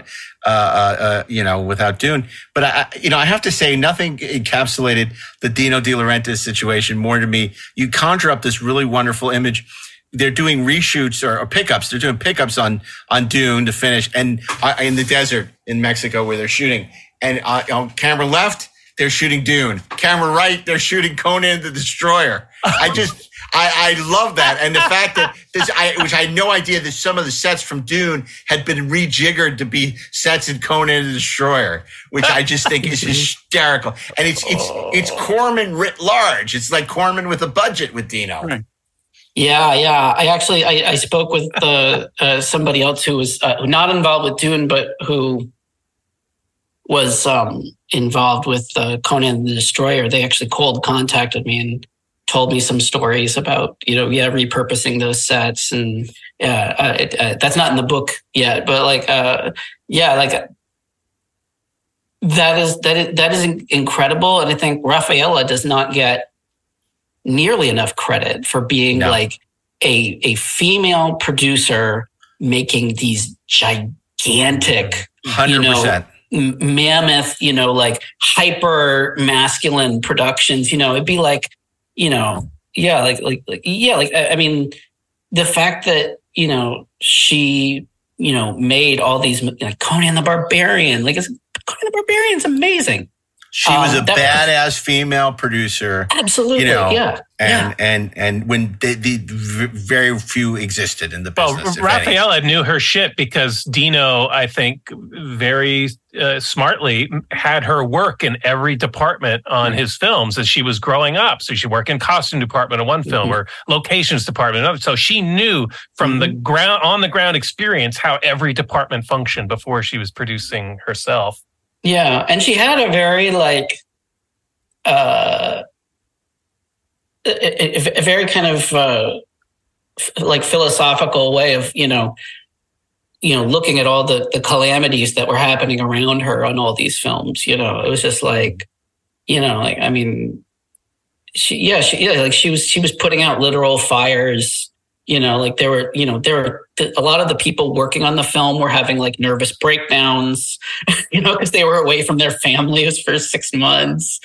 Speaker 2: Dune. But I have to say, nothing encapsulated the Dino De Laurentiis situation more to me. You conjure up this really wonderful image. They're doing reshoots or pickups. They're doing pickups on Dune to finish, and in the desert in Mexico where they're shooting. And on camera left, they're shooting Dune. Camera right, they're shooting Conan the Destroyer. I love that. And the fact that which I had no idea that some of the sets from Dune had been rejiggered to be sets in Conan the Destroyer, which I just think is hysterical. And it's Corman writ large. It's like Corman with a budget with Dino.
Speaker 3: Right.
Speaker 11: Yeah. I spoke with somebody else who was not involved with Dune, but who was involved with Conan the Destroyer. They actually contacted me and told me some stories about, repurposing those sets. And that's not in the book yet, but that is incredible. And I think Raffaella does not get nearly enough credit for being a female producer making these gigantic,
Speaker 2: 100%.
Speaker 11: Mammoth, hyper masculine productions. It'd be I mean, the fact that she made all these Conan the Barbarian, Conan the Barbarian's amazing.
Speaker 2: She was a badass female producer.
Speaker 11: Absolutely,
Speaker 2: And when the very few existed in the business.
Speaker 10: Well, Raffaella knew her shit because Dino, I think, very smartly had her work in every department on his films as she was growing up. So she worked in costume department in one film or locations department in another. So she knew from the ground, on the ground experience, how every department functioned before she was producing herself.
Speaker 11: Yeah, and she had a very a very kind of philosophical way of looking at all the calamities that were happening around her on all these films. It was just I mean, she was putting out literal fires. There were a lot of the people working on the film were having nervous breakdowns, because they were away from their families for 6 months,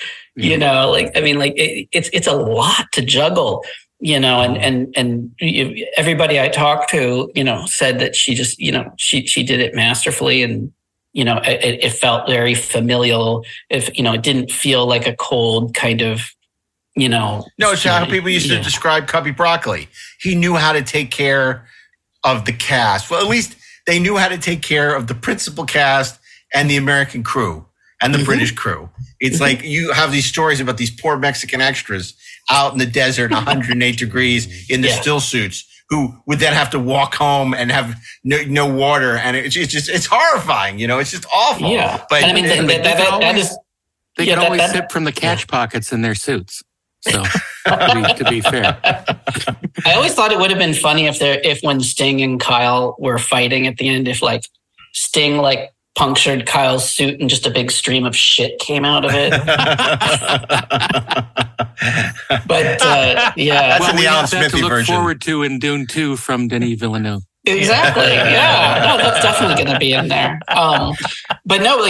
Speaker 11: it's a lot to juggle, and everybody I talked to, said that she just, she did it masterfully, and, it felt very familial. If, it didn't feel like a cold kind of,
Speaker 2: No, it's how people used to describe Cubby Broccoli. He knew how to take care of the cast. Well, at least they knew how to take care of the principal cast and the American crew and the British crew. It's like you have these stories about these poor Mexican extras out in the desert, 108 degrees in the still suits, who would then have to walk home and have no water. And it's horrifying. It's just awful.
Speaker 11: Yeah.
Speaker 2: But
Speaker 11: I mean,
Speaker 3: they can always sip from the catch pockets in their suits. So, to be fair,
Speaker 11: I always thought it would have been funny if when Sting and Kyle were fighting at the end, if Sting punctured Kyle's suit and just a big stream of shit came out of it. But
Speaker 2: that's in the Alan
Speaker 3: Smithy
Speaker 2: version.
Speaker 3: To look forward to in Dune 2 from Denis Villeneuve.
Speaker 11: Exactly. Yeah. No, that's definitely going to be in there. But no,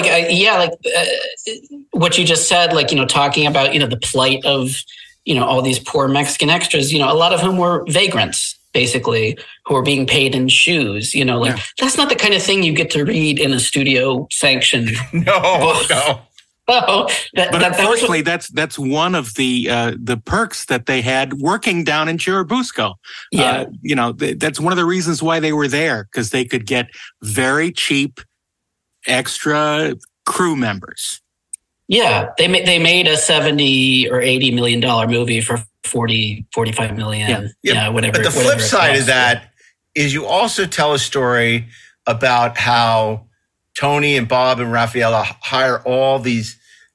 Speaker 11: what you just said, talking about, the plight of, all these poor Mexican extras, a lot of whom were vagrants, basically, who are being paid in shoes, that's not the kind of thing you get to read in a studio sanctioned.
Speaker 2: No.
Speaker 3: But unfortunately, that's one of the perks that they had working down in Churubusco.
Speaker 11: Yeah.
Speaker 3: That's one of the reasons why they were there, because they could get very cheap extra crew members.
Speaker 11: Yeah, they made a $70 or $80 million movie for 45 million. Yeah, whatever.
Speaker 2: But the flip side of that is you also tell a story about how Tony and Bob and Rafaela hire all these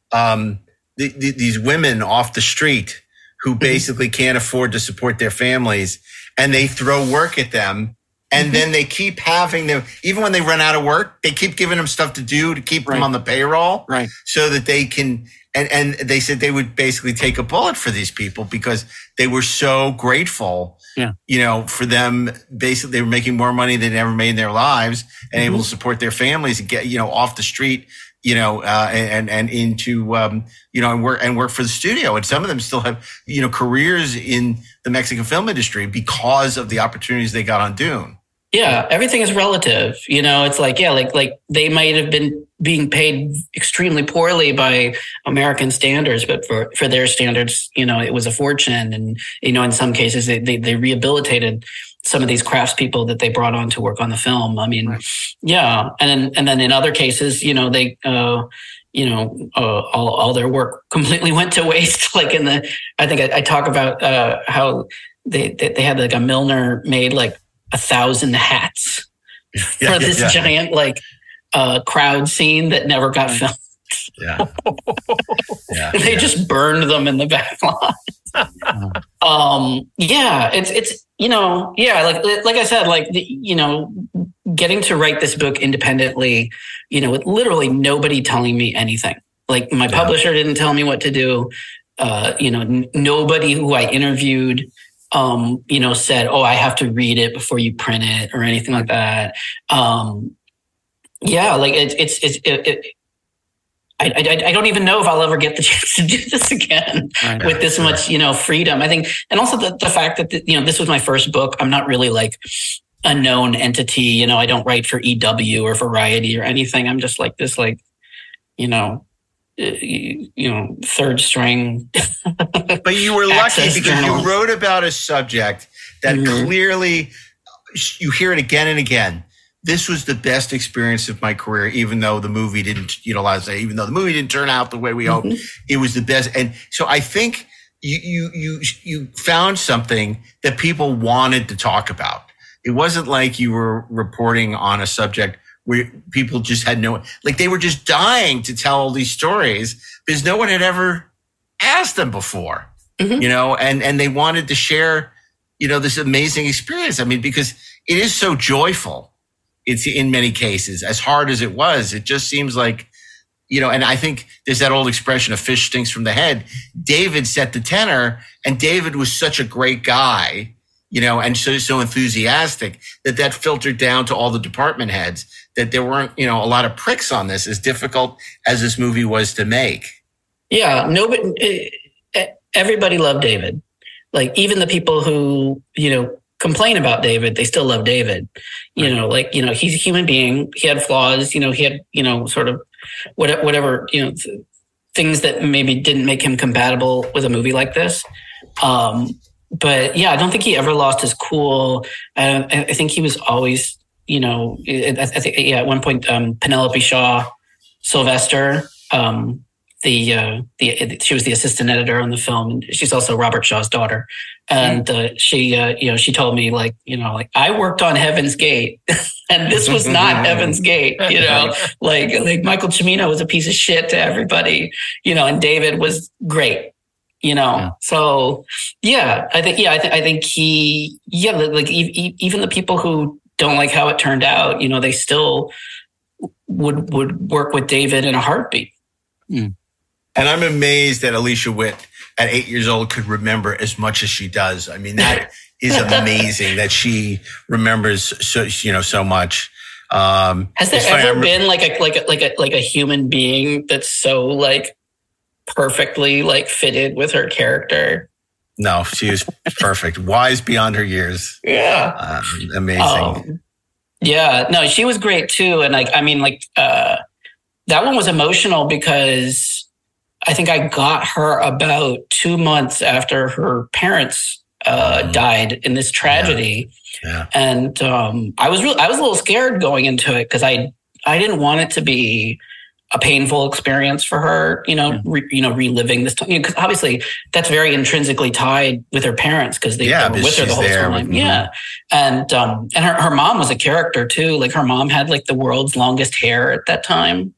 Speaker 2: women off the street who basically can't afford to support their families, and they throw work at them. And then they keep having them, even when they run out of work, they keep giving them stuff to do to keep them on the payroll.
Speaker 3: Right.
Speaker 2: So that they can, and they said they would basically take a bullet for these people because they were so grateful, for them. Basically, they were making more money than they ever made in their lives and able to support their families and get, off the street, and into, and work for the studio. And some of them still have, careers in the Mexican film industry because of the opportunities they got on Dune.
Speaker 11: Yeah, everything is relative. It's like they might have been being paid extremely poorly by American standards, but for their standards, it was a fortune. And, in some cases, they rehabilitated some of these craftspeople that they brought on to work on the film. I mean, yeah. And then in other cases, they, all their work completely went to waste. I think I talk about how they had a Milner made 1,000 hats for this giant crowd scene that never got filmed.
Speaker 2: Yeah.
Speaker 11: They just burned them in the back lot. It's like I said, getting to write this book independently, with literally nobody telling me anything. My publisher didn't tell me what to do. Nobody who I interviewed said, "Oh, I have to read it before you print it," or anything like that. I don't even know if I'll ever get the chance to do this again with this much, freedom. I think, and also the fact that this was my first book. I'm not really a known entity. I don't write for EW or Variety or anything. I'm just this third string.
Speaker 2: But you were lucky because you wrote about a subject that clearly you hear it again and again. This was the best experience of my career, even though the movie didn't, even though the movie didn't turn out the way we hoped, it was the best. And so I think you found something that people wanted to talk about. It wasn't like you were reporting on a subject where people just had they were just dying to tell all these stories because no one had ever asked them before, and they wanted to share, this amazing experience. I mean, because it is so joyful. It's in many cases, as hard as it was, it just seems like, and I think there's that old expression of fish stinks from the head. David set the tenor, and David was such a great guy, and so enthusiastic that filtered down to all the department heads, that there weren't, a lot of pricks on this, as difficult as this movie was to make. Yeah,
Speaker 11: everybody loved David. Even the people who, complain about David, they still love David. He's a human being. He had flaws, he had, sort of whatever, things that maybe didn't make him compatible with a movie like this. But yeah, I don't think he ever lost his cool. I think he was always, I think, at one point, Penelope Shaw Sylvester, she was the assistant editor on the film, and she's also Robert Shaw's daughter. And she told me I worked on Heaven's Gate, and this was not Heaven's Gate. Like Michael Cimino was a piece of shit to everybody, and David was great. So I think he, even the people who don't like how it turned out, they still would work with David in a heartbeat.
Speaker 2: And I'm amazed that Alicia Witt at 8 years old could remember as much as she does. I mean, that is amazing that she remembers so much.
Speaker 11: Has there ever been like a human being that's so like perfectly like fitted with her character?
Speaker 2: No, she is perfect, wise beyond her years.
Speaker 11: Yeah,
Speaker 2: amazing.
Speaker 11: Yeah, no, she was great too, and like I mean, like that one was emotional because I think I got her about 2 months after her parents died in this tragedy.
Speaker 2: Yeah.
Speaker 11: And I was a little scared going into it because I didn't want it to be a painful experience for her, reliving this time. Because obviously that's very intrinsically tied with her parents because they were with her the whole time. Yeah. And her mom was a character too. Like her mom had like the world's longest hair at that time.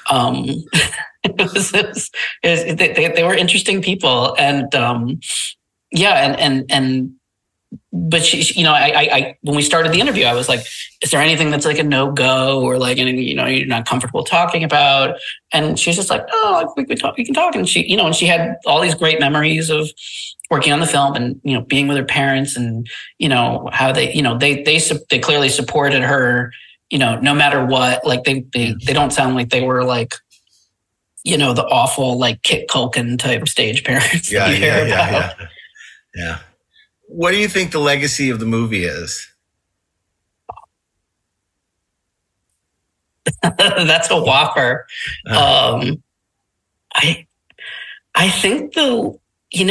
Speaker 11: They were interesting people. And but she, I when we started the interview, I was like, is there anything that's like a no-go or like anything, you're not comfortable talking about? And she's just like, oh, we can talk. And she, and she had all these great memories of working on the film and, being with her parents and, how they clearly supported her, no matter what. Like they don't sound like they were like, the awful like Kit Culkin type stage parents.
Speaker 2: Yeah. What do you think the legacy of the movie is?
Speaker 11: That's a whopper. I think you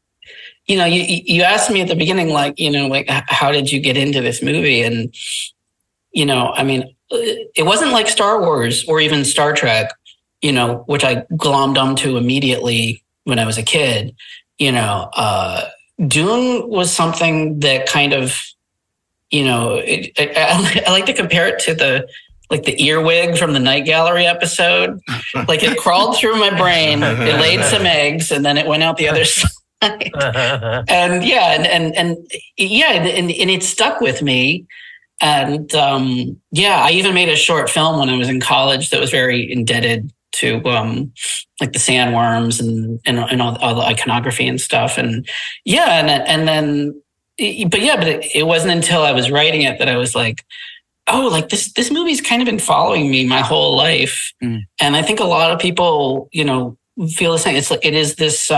Speaker 11: asked me at the beginning, like how did you get into this movie? And, I mean, it wasn't like Star Wars or even Star Trek, which I glommed onto immediately when I was a kid, Dune was something that kind of, I like to compare it to the earwig from the Night Gallery episode. Like it crawled through my brain, it laid some eggs, and then it went out the other side. And it stuck with me. And I even made a short film when I was in college that was very indebted to like the sandworms and all the iconography and stuff. And it wasn't until I was writing it that I was like, oh, like this movie's kind of been following me my whole life. And I think a lot of people, feel the same. It's like, it is this,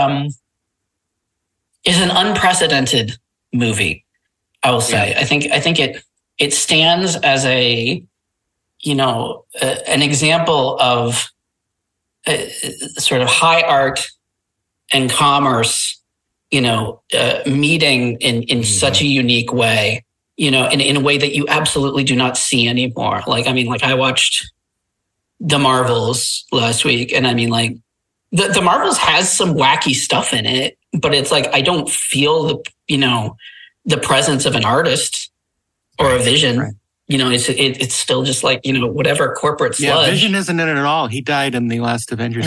Speaker 11: is an unprecedented movie, I will say. Yeah. I think it stands as an example of sort of high art and commerce, meeting in such a unique way, in a way that you absolutely do not see anymore. Like, I mean, like I watched The Marvels last week, and I mean, like the Marvels has some wacky stuff in it, but it's like, I don't feel the presence of an artist or a vision. Right. It's still just like, whatever corporate sludge.
Speaker 3: Yeah, Vision isn't in it at all. He died in the last Avengers.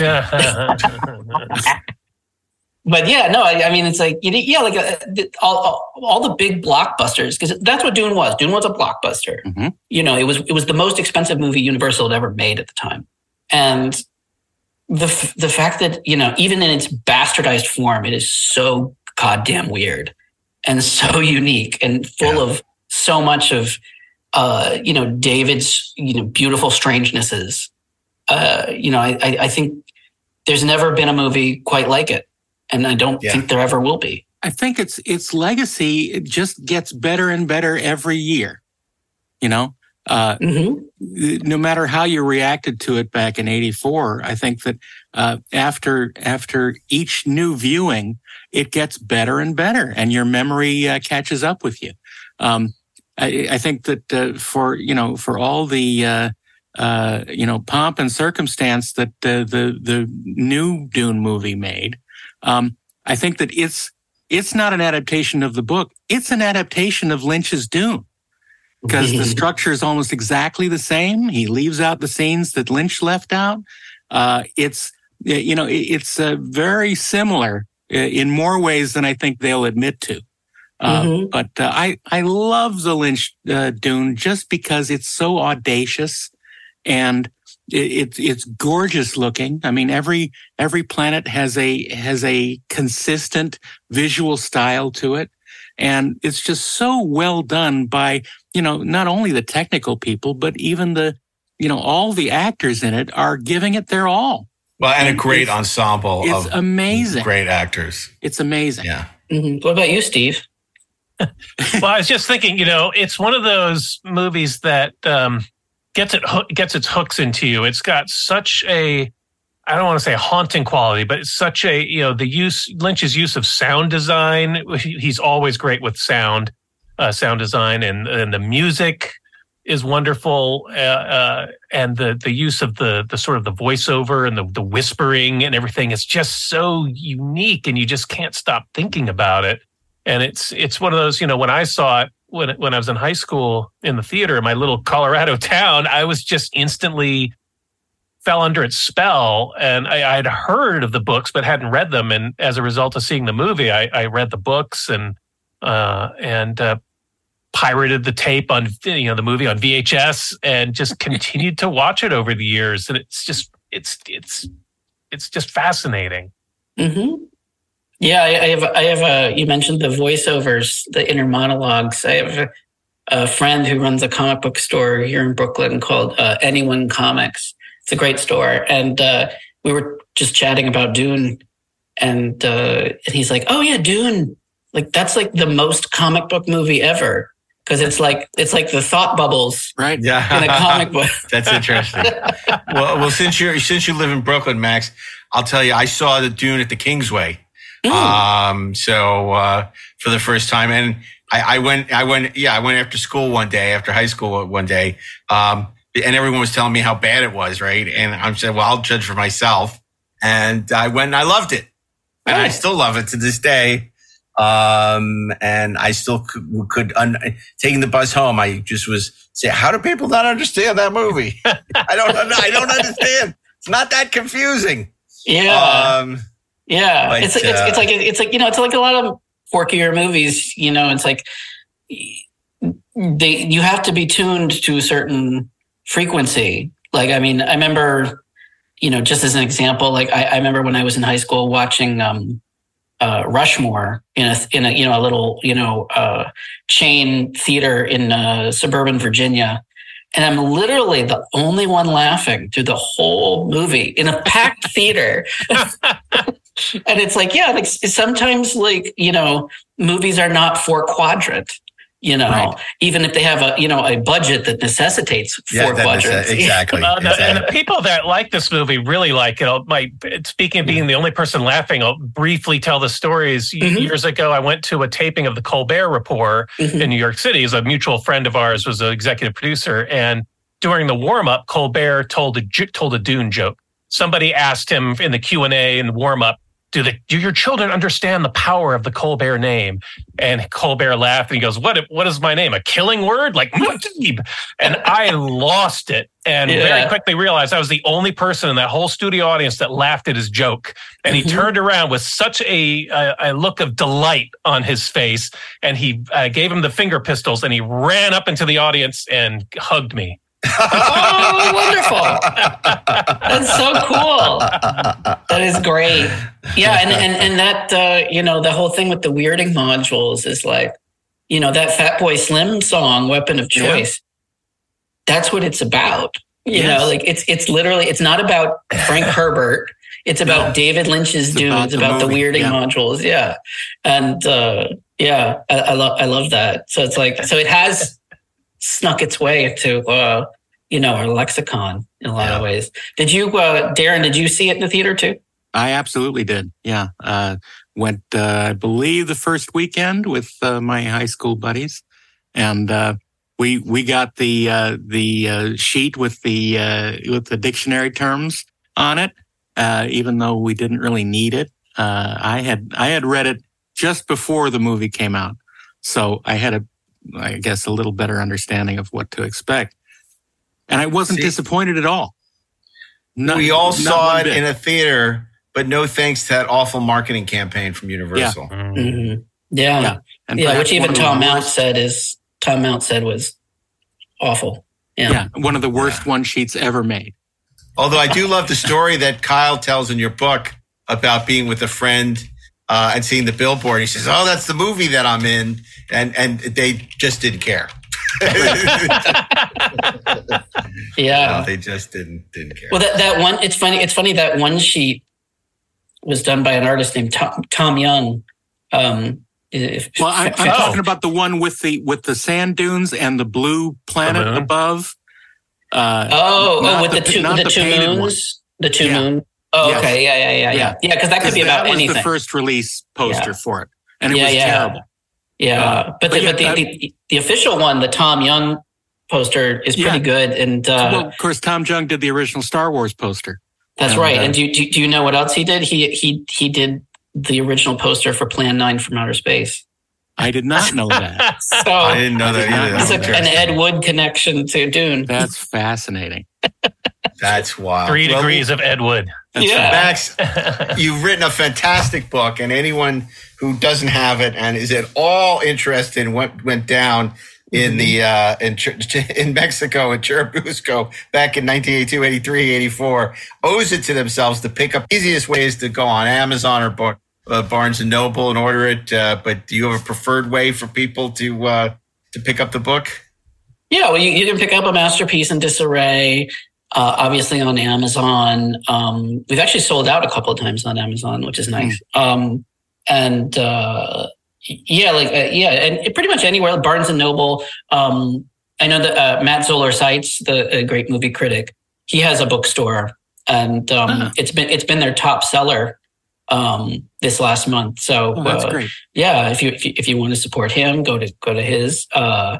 Speaker 11: But yeah, no, I mean, it's like, all the big blockbusters, because that's what Dune was. Dune was a blockbuster. Mm-hmm. It was the most expensive movie Universal had ever made at the time. And the fact that, even in its bastardized form, it is so goddamn weird and so unique and full of so much of, David's, beautiful strangenesses. I think there's never been a movie quite like it. And I don't think there ever will be.
Speaker 3: I think its legacy, it just gets better and better every year. No matter how you reacted to it back in '84, I think that after each new viewing, it gets better and better, and your memory catches up with you. I think that for all the pomp and circumstance that the new Dune movie made, I think that it's not an adaptation of the book; it's an adaptation of Lynch's Dune, because the structure is almost exactly the same. He leaves out the scenes that Lynch left out. It's very similar in more ways than I think they'll admit to. But I love the Lynch Dune just because it's so audacious, and It's gorgeous looking. I mean, every planet has a consistent visual style to it. And it's just so well done by, not only the technical people, but even all the actors in it are giving it their all.
Speaker 2: Well, and a great ensemble
Speaker 3: of
Speaker 2: amazing, great actors.
Speaker 3: It's amazing.
Speaker 2: Yeah.
Speaker 11: Mm-hmm. What about you, Steve?
Speaker 10: Well, I was just thinking, it's one of those movies that gets its hooks into you. It's got such a, I don't want to say haunting quality, but it's such a, Lynch's use of sound design. He's always great with sound design, and the music is wonderful. And the use of the sort of the voiceover and the whispering and everything is just so unique, and you just can't stop thinking about it. And it's one of those, when I saw it when I was in high school in the theater in my little Colorado town, I was just instantly fell under its spell. And I'd heard of the books, but hadn't read them. And as a result of seeing the movie, I read the books and pirated the tape on, the movie on VHS, and just continued to watch it over the years. And it's just fascinating.
Speaker 11: Mm-hmm. Yeah, I have you mentioned the voiceovers, the inner monologues. I have a friend who runs a comic book store here in Brooklyn called Anyone Comics. It's a great store. And we were just chatting about Dune, and he's like, "Oh yeah, Dune. Like that's like the most comic book movie ever." Because it's like the thought bubbles,
Speaker 3: right?
Speaker 2: Yeah,
Speaker 11: in a comic book.
Speaker 2: That's interesting. well, since you live in Brooklyn, Max, I'll tell you, I saw the Dune at the Kingsway. So for the first time, and I went after school one day, after high school one day, and everyone was telling me how bad it was, right? And I said, well, I'll judge for myself. And I went and I loved it, and I still love it to this day. And I still could taking the bus home, I just was saying, how do people not understand that movie? I don't understand. It's not that confusing.
Speaker 11: Yeah. Yeah,
Speaker 2: but,
Speaker 11: it's like a lot of quirkier movies. It's like you have to be tuned to a certain frequency. Like, I mean, I remember, just as an example, like I remember when I was in high school watching Rushmore in a little chain theater in suburban Virginia. And I'm literally the only one laughing through the whole movie in a packed theater. And it's like, yeah, like sometimes movies are not 4-quadrant, right. Even if they have a budget that necessitates 4 quadrants.
Speaker 2: Exactly.
Speaker 10: And the people that like this movie really like it. Speaking of being the only person laughing, I'll briefly tell the stories. Mm-hmm. Years ago, I went to a taping of the Colbert Report in New York City. As a mutual friend of ours was an executive producer, and during the warm-up, Colbert told a Dune joke. Somebody asked him in the Q&A in the warm-up, do your children understand the power of the Colbert name? And Colbert laughed and he goes, what is my name? A killing word? Like Muad'Dib. And I lost it and very quickly realized I was the only person in that whole studio audience that laughed at his joke. And he turned around with such a look of delight on his face. And he gave him the finger pistols and he ran up into the audience and hugged me.
Speaker 11: Oh, wonderful. That's so cool. That is great. Yeah. And that, the whole thing with the weirding modules is like, that Fatboy Slim song, Weapon of Choice. Yeah. That's what it's about. You know, like it's literally, it's not about Frank Herbert. It's about David Lynch's Dune. It's about the weirding modules. Yeah. And, I love that. So it's like, so it has snuck its way into, our lexicon in a lot of ways. Did you, Darren, did you see it in the theater too?
Speaker 3: I absolutely did. Yeah. Went, I believe the first weekend with my high school buddies. And we got the sheet with the dictionary terms on it, even though we didn't really need it. I had read it just before the movie came out. So I had I guess a little better understanding of what to expect. And I wasn't disappointed at all.
Speaker 2: We all saw it in a theater, but no thanks to that awful marketing campaign from Universal.
Speaker 11: Yeah, mm-hmm. yeah. Which even Tom Mount said was awful.
Speaker 3: Yeah, one of the worst one sheets ever made.
Speaker 2: Although I do love the story that Kyle tells in your book about being with a friend and seeing the billboard. He says, "Oh, that's the movie that I'm in," and they just didn't care.
Speaker 11: Yeah,
Speaker 2: they just didn't care.
Speaker 11: Well, that one, it's funny that one sheet was done by an artist named Tom Young.
Speaker 3: I'm talking about the one with the sand dunes and the blue planet above.
Speaker 11: With the two moons. The two moons. Oh, yes. Okay, yeah. Because that could be about anything.
Speaker 3: That was the first release poster for it, and it was terrible.
Speaker 11: Yeah, but the official one, the Tom Young poster, is pretty good. And
Speaker 3: well, of course, Tom Young did the original Star Wars poster.
Speaker 11: That's right. And do you know what else he did? He did the original poster for Plan 9 from Outer Space.
Speaker 3: I did not know that.
Speaker 11: So
Speaker 2: I didn't know that either.
Speaker 11: It's an Ed Wood connection to Dune.
Speaker 3: That's fascinating.
Speaker 2: That's wild.
Speaker 10: 3 degrees of Ed Wood.
Speaker 2: Max, you've written a fantastic book, and anyone who doesn't have it and is at all interested in what went down in the in Mexico and Churubusco back in 1982, 83, 84 owes it to themselves to pick up. Easiest way is to go on Amazon or Barnes and Noble and order it. But do you have a preferred way for people to pick up the book?
Speaker 11: Yeah, well, you can pick up A Masterpiece in Disarray, obviously on Amazon. We've actually sold out a couple of times on Amazon, which is nice. And pretty much anywhere, Barnes and Noble. I know that Matt Zoller Seitz, the great movie critic, he has a bookstore, and it's been their top seller this last month. So
Speaker 3: that's great.
Speaker 11: Yeah, if you want to support him, go to his.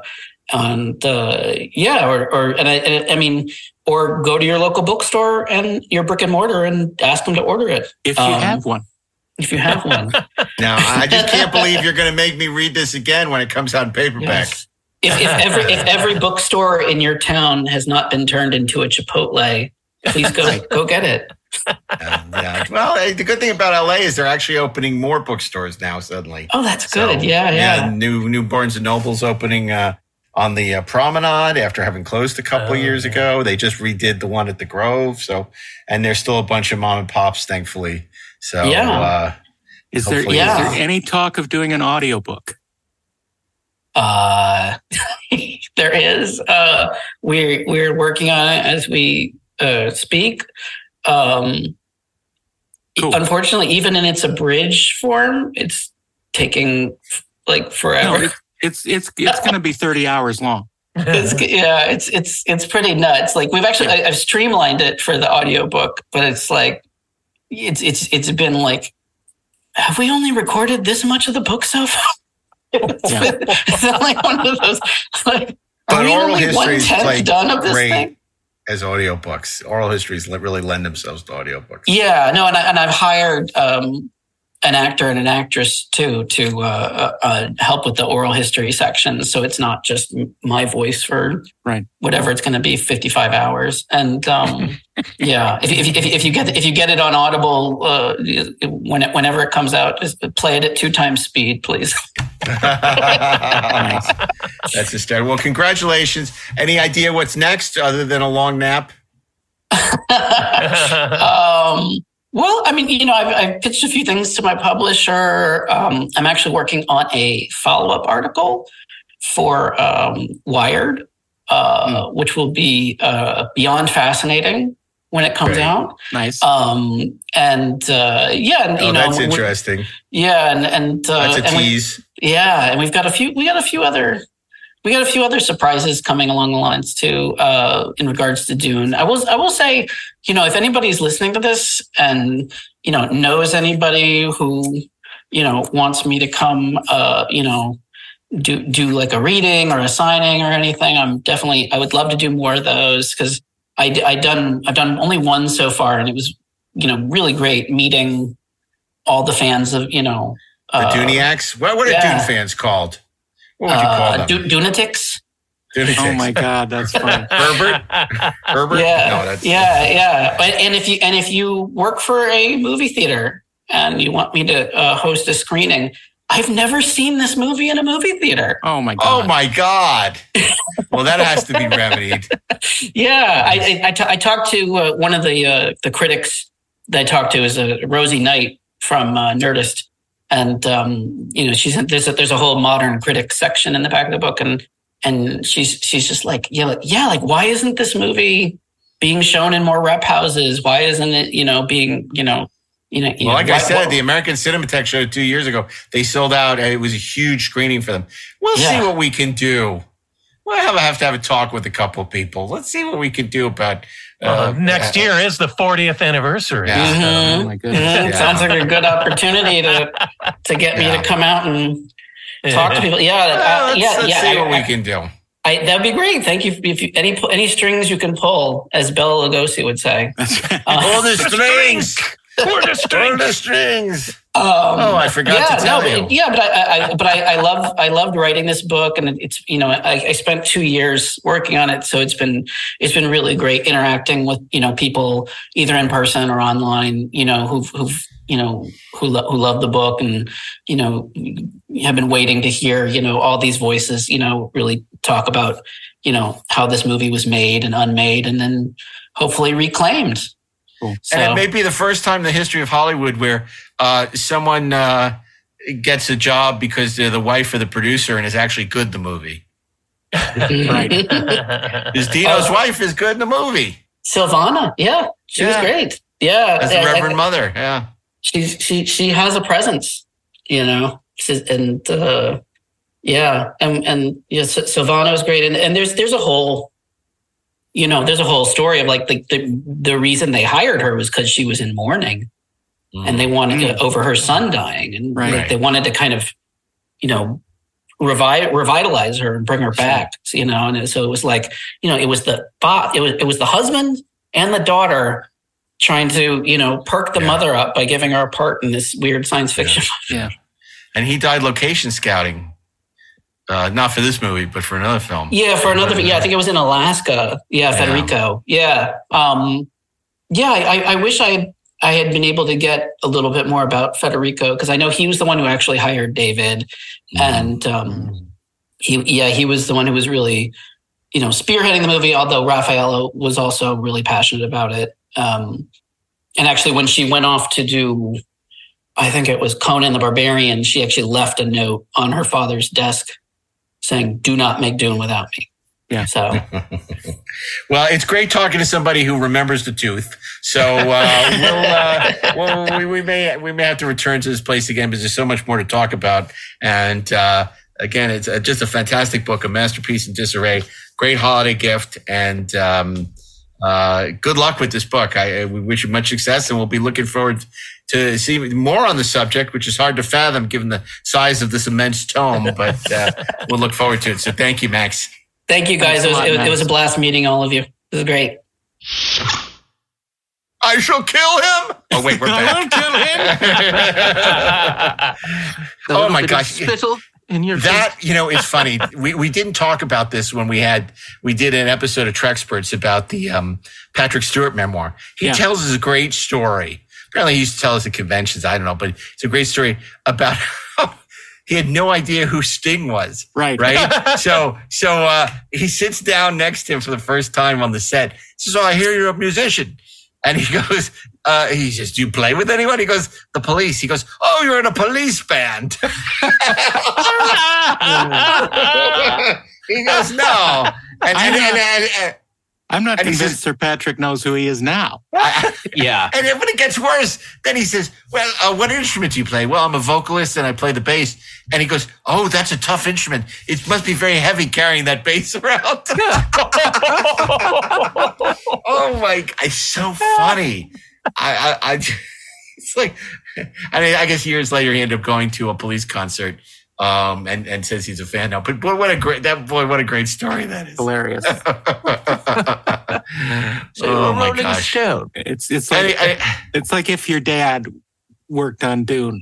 Speaker 11: Or go to your local bookstore and your brick and mortar and ask them to order it.
Speaker 3: If you have one.
Speaker 11: If you have one.
Speaker 2: Now, I just can't believe you're going to make me read this again when it comes out in paperback.
Speaker 11: Yes. If every bookstore in your town has not been turned into a Chipotle, please go get it.
Speaker 2: Well, the good thing about LA is they're actually opening more bookstores now suddenly.
Speaker 11: Oh, that's good. Yeah.
Speaker 2: New Barnes and Noble's opening on the Promenade after having closed a couple of years ago. They just redid the one at the Grove. So, and there's still a bunch of mom and pops, thankfully. So,
Speaker 3: is there any talk of doing an audiobook?
Speaker 11: There is. We're working on it as we speak. Cool. Unfortunately, even in its abridged form, it's taking like forever.
Speaker 3: No, it's going to be 30 hours long.
Speaker 11: It's pretty nuts. Like I've streamlined it for the audiobook, but it's like it's been like, have we only recorded this much of the book so far? It's like one of those like, are we only 1/10 done of this thing?
Speaker 2: As audiobooks, oral histories really lend themselves to audiobooks.
Speaker 11: Yeah, no, and I've hired an actor and an actress too to help with the oral history section, so it's not just my voice for whatever it's going to be, 55 hours. And if you get it on Audible, whenever it comes out, just play it at 2 times speed, please.
Speaker 2: Nice. That's a start. Well, congratulations. Any idea what's next other than a long nap?
Speaker 11: Well, I mean, I've pitched a few things to my publisher. I'm actually working on a follow-up article for Wired, which will be beyond fascinating when it comes out.
Speaker 3: Nice.
Speaker 11: That's
Speaker 2: interesting.
Speaker 11: And
Speaker 2: that's a tease.
Speaker 11: And we got a few other surprises coming along the lines too, in regards to Dune. I will say, if anybody's listening to this and, knows anybody who, wants me to come, do like a reading or a signing or anything, I would love to do more of those, because I've done only one so far, and it was, really great meeting all the fans of, the
Speaker 2: Duniacs. What are Dune fans called? What would you call them?
Speaker 11: Dunatics.
Speaker 3: Oh my God, that's funny.
Speaker 2: Herbert?
Speaker 11: Yeah. And if you work for a movie theater and you want me to host a screening, I I've never seen this movie in a movie theater.
Speaker 3: Oh my
Speaker 2: God. Oh my God. Well, that has to be remedied.
Speaker 11: Yeah. I talked to one of the critics that I talked to is Rosie Knight from Nerdist. And, there's a whole modern critic section in the back of the book. And she's just like, like, why isn't this movie being shown in more rep houses? Why isn't it, being,
Speaker 2: I said, the American Cinematheque show 2 years ago, they sold out. It was a huge screening for them. We'll see what we can do. We'll have to have a talk with a couple of people. Let's see what we can do about.
Speaker 10: Next year is the 40th anniversary.
Speaker 2: Yeah.
Speaker 11: Mm-hmm.
Speaker 3: Oh my goodness!
Speaker 11: Mm-hmm.
Speaker 3: Yeah.
Speaker 11: Sounds like a good opportunity to get me to come out and talk to people. Yeah,
Speaker 2: let's see what we can do.
Speaker 11: That'd be great. Thank you. If you any strings you can pull, as Bela Lugosi would say.
Speaker 2: Pull the strings. Pull the strings. I forgot to tell you.
Speaker 11: But I loved writing this book, and it's I spent 2 years working on it, so it's been really great interacting with people either in person or online, who love the book and have been waiting to hear all these voices really talk about how this movie was made and unmade, and then hopefully reclaimed.
Speaker 2: Cool. So, and it may be the first time in the history of Hollywood where someone gets a job because they're the wife of the producer and is actually good in the movie.
Speaker 3: Right.
Speaker 2: Because Dino's wife is good in the movie.
Speaker 11: Silvana, she was great. Yeah,
Speaker 2: as the Reverend Mother. Yeah,
Speaker 11: she has a presence, and Silvana was great, and there's a whole. There's a whole story of like the reason they hired her was because she was in mourning, and they wanted to over her son dying, and they wanted to kind of, revitalize her and bring her back. And so it was like, it was the husband and the daughter trying to perk the mother up by giving her a part in this weird science fiction.
Speaker 3: Yeah,
Speaker 2: and he died location scouting. Not for this movie, but for another film.
Speaker 11: Yeah, for another. Yeah, I think it was in Alaska. Yeah, Federico. Yeah. I wish I had been able to get a little bit more about Federico, because I know he was the one who actually hired David, and he was the one who was really, spearheading the movie. Although Raffaello was also really passionate about it. And actually, when she went off to do, I think it was Conan the Barbarian, she actually left a note on her father's desk saying, "Do not make Dune without me."
Speaker 3: Yeah.
Speaker 11: So,
Speaker 2: well, it's great talking to somebody who remembers the tooth. So we may have to return to this place again, because there's so much more to talk about. And again, it's just a fantastic book, a masterpiece in disarray. Great holiday gift, and good luck with this book. We wish you much success, and we'll be looking forward to see more on the subject, which is hard to fathom given the size of this immense tome, but we'll look forward to it. So thank you, Max.
Speaker 11: Thank you, guys. It was a blast meeting all of you. It was great.
Speaker 2: I shall kill him. Oh, wait, we're back. Oh, my gosh.
Speaker 4: Spittle in your
Speaker 2: face. It's funny. We didn't talk about this when we did an episode of Trexperts about the Patrick Stewart memoir. He tells us a great story. Apparently he used to tell us at conventions. I don't know, but it's a great story about how he had no idea who Sting was.
Speaker 3: Right.
Speaker 2: So he sits down next to him for the first time on the set. He says, "Oh, I hear you're a musician." And he goes, he says, "Do you play with anyone?" He goes, "The Police." He goes, "Oh, you're in a Police band." He goes, "No."
Speaker 3: I'm not convinced Sir Patrick knows who he is now.
Speaker 4: Yeah.
Speaker 2: And when it gets worse, then he says, "Well, what instrument do you play?" "Well, I'm a vocalist and I play the bass." And he goes, "Oh, that's a tough instrument. It must be very heavy carrying that bass around." Oh my God, it's so funny. It's like, I guess years later he ended up going to a Police concert. And says he's a fan now. But boy, what a great story that is.
Speaker 3: Hilarious.
Speaker 2: Oh my gosh.
Speaker 3: It's like it's like if your dad worked on Dune.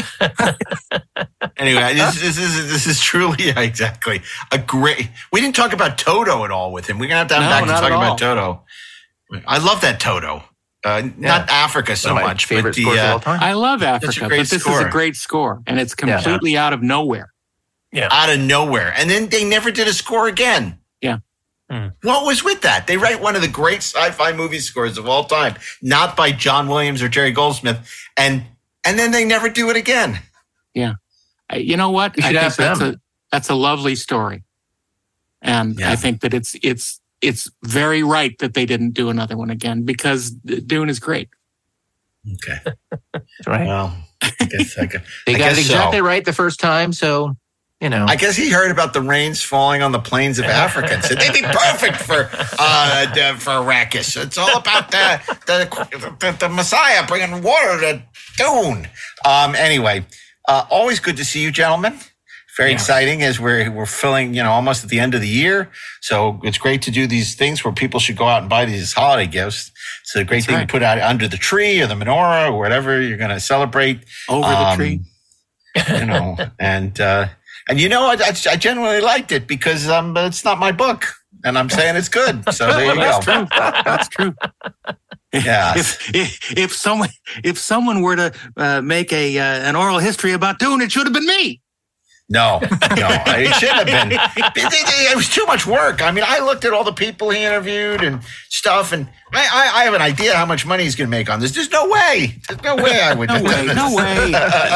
Speaker 2: Anyway, this is truly exactly a great. We didn't talk about Toto at all with him. We're gonna have to have him back to talk about Toto. I love that Toto. Not Africa so much,
Speaker 4: favorite
Speaker 2: but
Speaker 4: scores of all time.
Speaker 3: I love Africa, but this is a great score, and it's completely out of nowhere.
Speaker 10: Yeah,
Speaker 2: out of nowhere, and then they never did a score again.
Speaker 3: Yeah.
Speaker 2: What was with that? They write one of the great sci-fi movie scores of all time, not by John Williams or Jerry Goldsmith, and then they never do it again.
Speaker 3: Yeah. You know what?
Speaker 4: You should ask them.
Speaker 3: That's a lovely story. And I think that it's very right that they didn't do another one again because Dune is great.
Speaker 2: Okay.
Speaker 4: That's right.
Speaker 2: Well, I guess
Speaker 4: they got it exactly right the first time, so you know.
Speaker 2: I guess he heard about the rains falling on the plains of Africa and said they'd be perfect for Arrakis. It's all about the Messiah bringing water to Dune. Anyway, always good to see you, gentlemen. Very exciting as we're filling, almost at the end of the year. So it's great to do these things where people should go out and buy these holiday gifts. It's a great thing to put out under the tree or the menorah or whatever you're going to celebrate.
Speaker 3: Over the tree.
Speaker 2: And I genuinely liked it because it's not my book and I'm saying it's good. So there you go.
Speaker 3: True. That's true.
Speaker 2: Yeah.
Speaker 3: If someone were to make an oral history about Dune, it should have been me.
Speaker 2: No, it shouldn't have been. It was too much work. I mean, I looked at all the people he interviewed and stuff, and I have an idea how much money he's going to make on this. There's no way. I would.
Speaker 3: No way.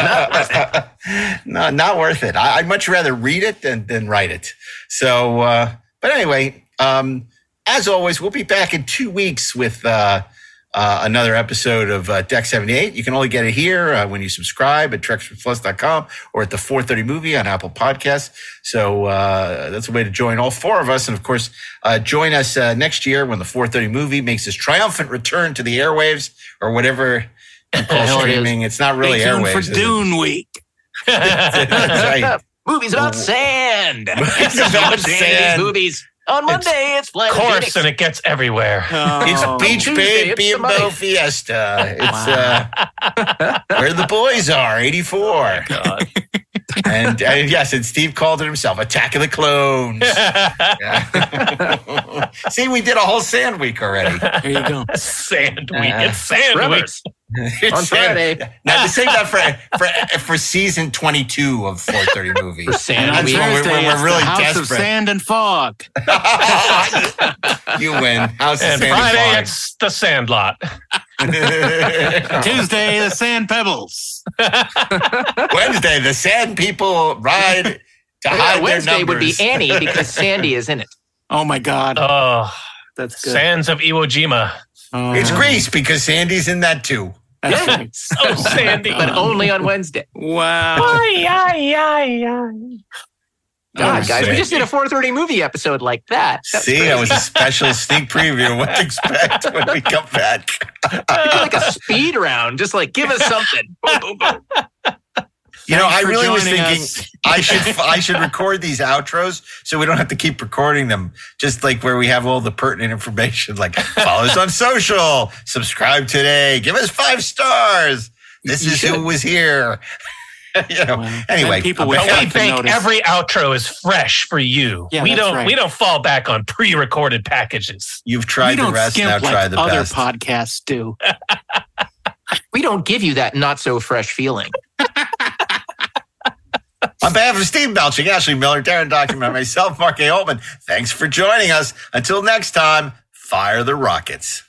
Speaker 2: No, not worth it. I'd much rather read it than write it. So, but anyway, as always, we'll be back in 2 weeks with another episode of Deck 78. You can only get it here when you subscribe at TrekSplus.com or at the 430 Movie on Apple Podcasts. So that's a way to join all four of us. And of course, join us next year when the 430 Movie makes its triumphant return to the airwaves or whatever you call streaming. It's not really airwaves.
Speaker 3: For Dune Week.
Speaker 2: That's right.
Speaker 4: Movies about sand.
Speaker 2: Movies about sand.
Speaker 4: Movies. On Monday, it's Planet
Speaker 10: Of course,
Speaker 4: Phoenix.
Speaker 10: and it gets everywhere.
Speaker 2: It's Beach
Speaker 4: Tuesday,
Speaker 2: Babe
Speaker 4: it's
Speaker 2: Bimbo
Speaker 4: somebody.
Speaker 2: Fiesta. It's Where the Boys Are, 84.
Speaker 4: God.
Speaker 2: And yes, and Steve called it himself, Attack of the Clones. See, we did a whole Sand Week already.
Speaker 3: There you go.
Speaker 10: Sand Week. It's Sand Week.
Speaker 4: Rivers.
Speaker 2: It's
Speaker 4: On Friday.
Speaker 2: Now, save that for season 22 of 430 Movie.
Speaker 4: For Sand
Speaker 3: And on
Speaker 4: Week.
Speaker 3: Thursday,
Speaker 2: we're
Speaker 3: it's
Speaker 2: really
Speaker 3: the House
Speaker 2: desperate.
Speaker 3: of Sand and Fog.
Speaker 2: You win. House of
Speaker 10: And
Speaker 2: Sand
Speaker 10: Friday,
Speaker 2: and
Speaker 10: it's the Sandlot.
Speaker 3: Tuesday, the Sand Pebbles.
Speaker 2: Wednesday, the Sand People ride to hide
Speaker 4: Wednesday
Speaker 2: their
Speaker 4: would be
Speaker 2: numbers.
Speaker 4: Annie because Sandy is in it.
Speaker 3: Oh my God.
Speaker 10: Oh,
Speaker 3: That's good.
Speaker 10: Sands of Iwo Jima.
Speaker 3: Oh,
Speaker 2: It's Grease because Sandy's in that too.
Speaker 3: that's right.
Speaker 10: So sandy.
Speaker 4: But only on Wednesday.
Speaker 3: Wow.
Speaker 4: God, guys, we
Speaker 2: sick.
Speaker 4: just did a 430 Movie episode like that. That's
Speaker 2: See,
Speaker 4: crazy.
Speaker 2: that was a special sneak preview of what to expect when we come back.
Speaker 4: It's like a speed round. Just like, give us something. Boom, boom, boom.
Speaker 2: I
Speaker 3: for
Speaker 2: really was
Speaker 3: joining
Speaker 2: thinking
Speaker 3: us.
Speaker 2: I should record these outros so we don't have to keep recording them. Just like where we have all the pertinent information, like follow us on social, subscribe today, give us 5 stars. This is who was here.
Speaker 3: Well,
Speaker 2: Anyway,
Speaker 3: then people
Speaker 2: I'm
Speaker 3: would
Speaker 2: back.
Speaker 10: But we
Speaker 3: have to
Speaker 10: think
Speaker 3: notice.
Speaker 10: every outro is fresh for you.
Speaker 3: Yeah,
Speaker 10: we
Speaker 3: that's
Speaker 10: don't
Speaker 3: right.
Speaker 10: we don't fall back on pre-recorded packages.
Speaker 2: You've
Speaker 3: We
Speaker 2: tried the
Speaker 3: don't
Speaker 2: rest, now
Speaker 3: skimp
Speaker 2: try
Speaker 3: like
Speaker 2: the
Speaker 3: other
Speaker 2: best.
Speaker 3: podcasts do.
Speaker 4: We don't give you that not so fresh feeling.
Speaker 2: On behalf of Steve Belching, Ashley Miller, Darren Document, myself, Mark A. Holtman, thanks for joining us. Until next time, fire the rockets.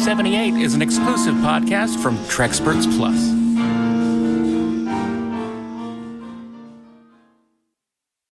Speaker 3: 78 is an exclusive podcast from Trexperts Plus.